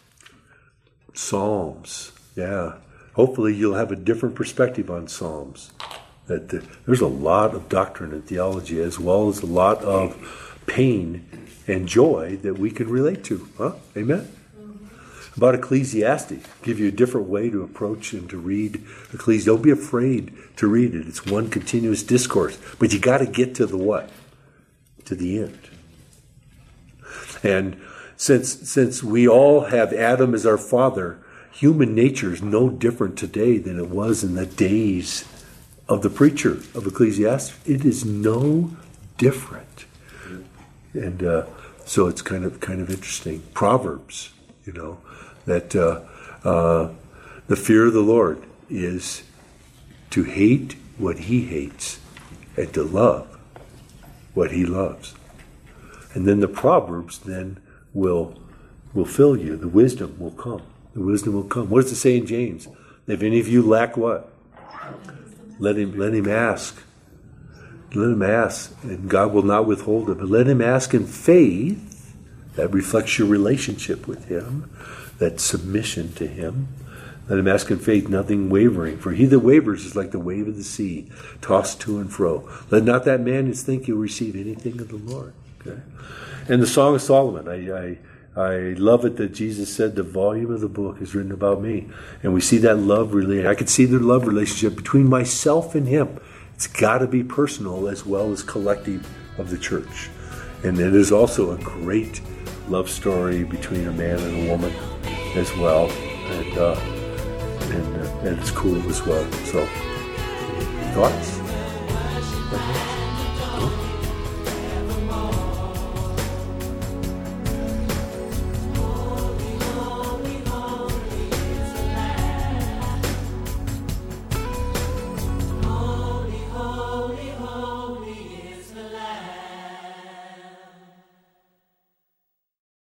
Psalms. Yeah. Hopefully you'll have a different perspective on Psalms. That there's a lot of doctrine and theology, as well as a lot of pain and joy that we can relate to. Huh? Amen? About Ecclesiastes, give you a different way to approach and to read Ecclesiastes. Don't be afraid to read it. It's one continuous discourse. But you got to get to the what? To the end. And since we all have Adam as our father, human nature is no different today than it was in the days of the preacher of Ecclesiastes. It is no different. And so it's kind of interesting. Proverbs, that the fear of the Lord is to hate what he hates and to love what he loves. And then the Proverbs then will fill you. The wisdom will come. The wisdom will come. What does it say in James? If any of you lack what? Let him ask. Let him ask, and God will not withhold it. But let him ask in faith. That reflects your relationship with him, that submission to him. Let him ask in faith, nothing wavering. For he that wavers is like the wave of the sea, tossed to and fro. Let not that man think he'll receive anything of the Lord. Okay? And the Song of Solomon, I love it that Jesus said the volume of the book is written about me. And we see that love relationship. I could see the love relationship between myself and him. It's got to be personal as well as collective of the church. And it is also a great love story between a man and a woman as well. And it's cool as well. So, thoughts?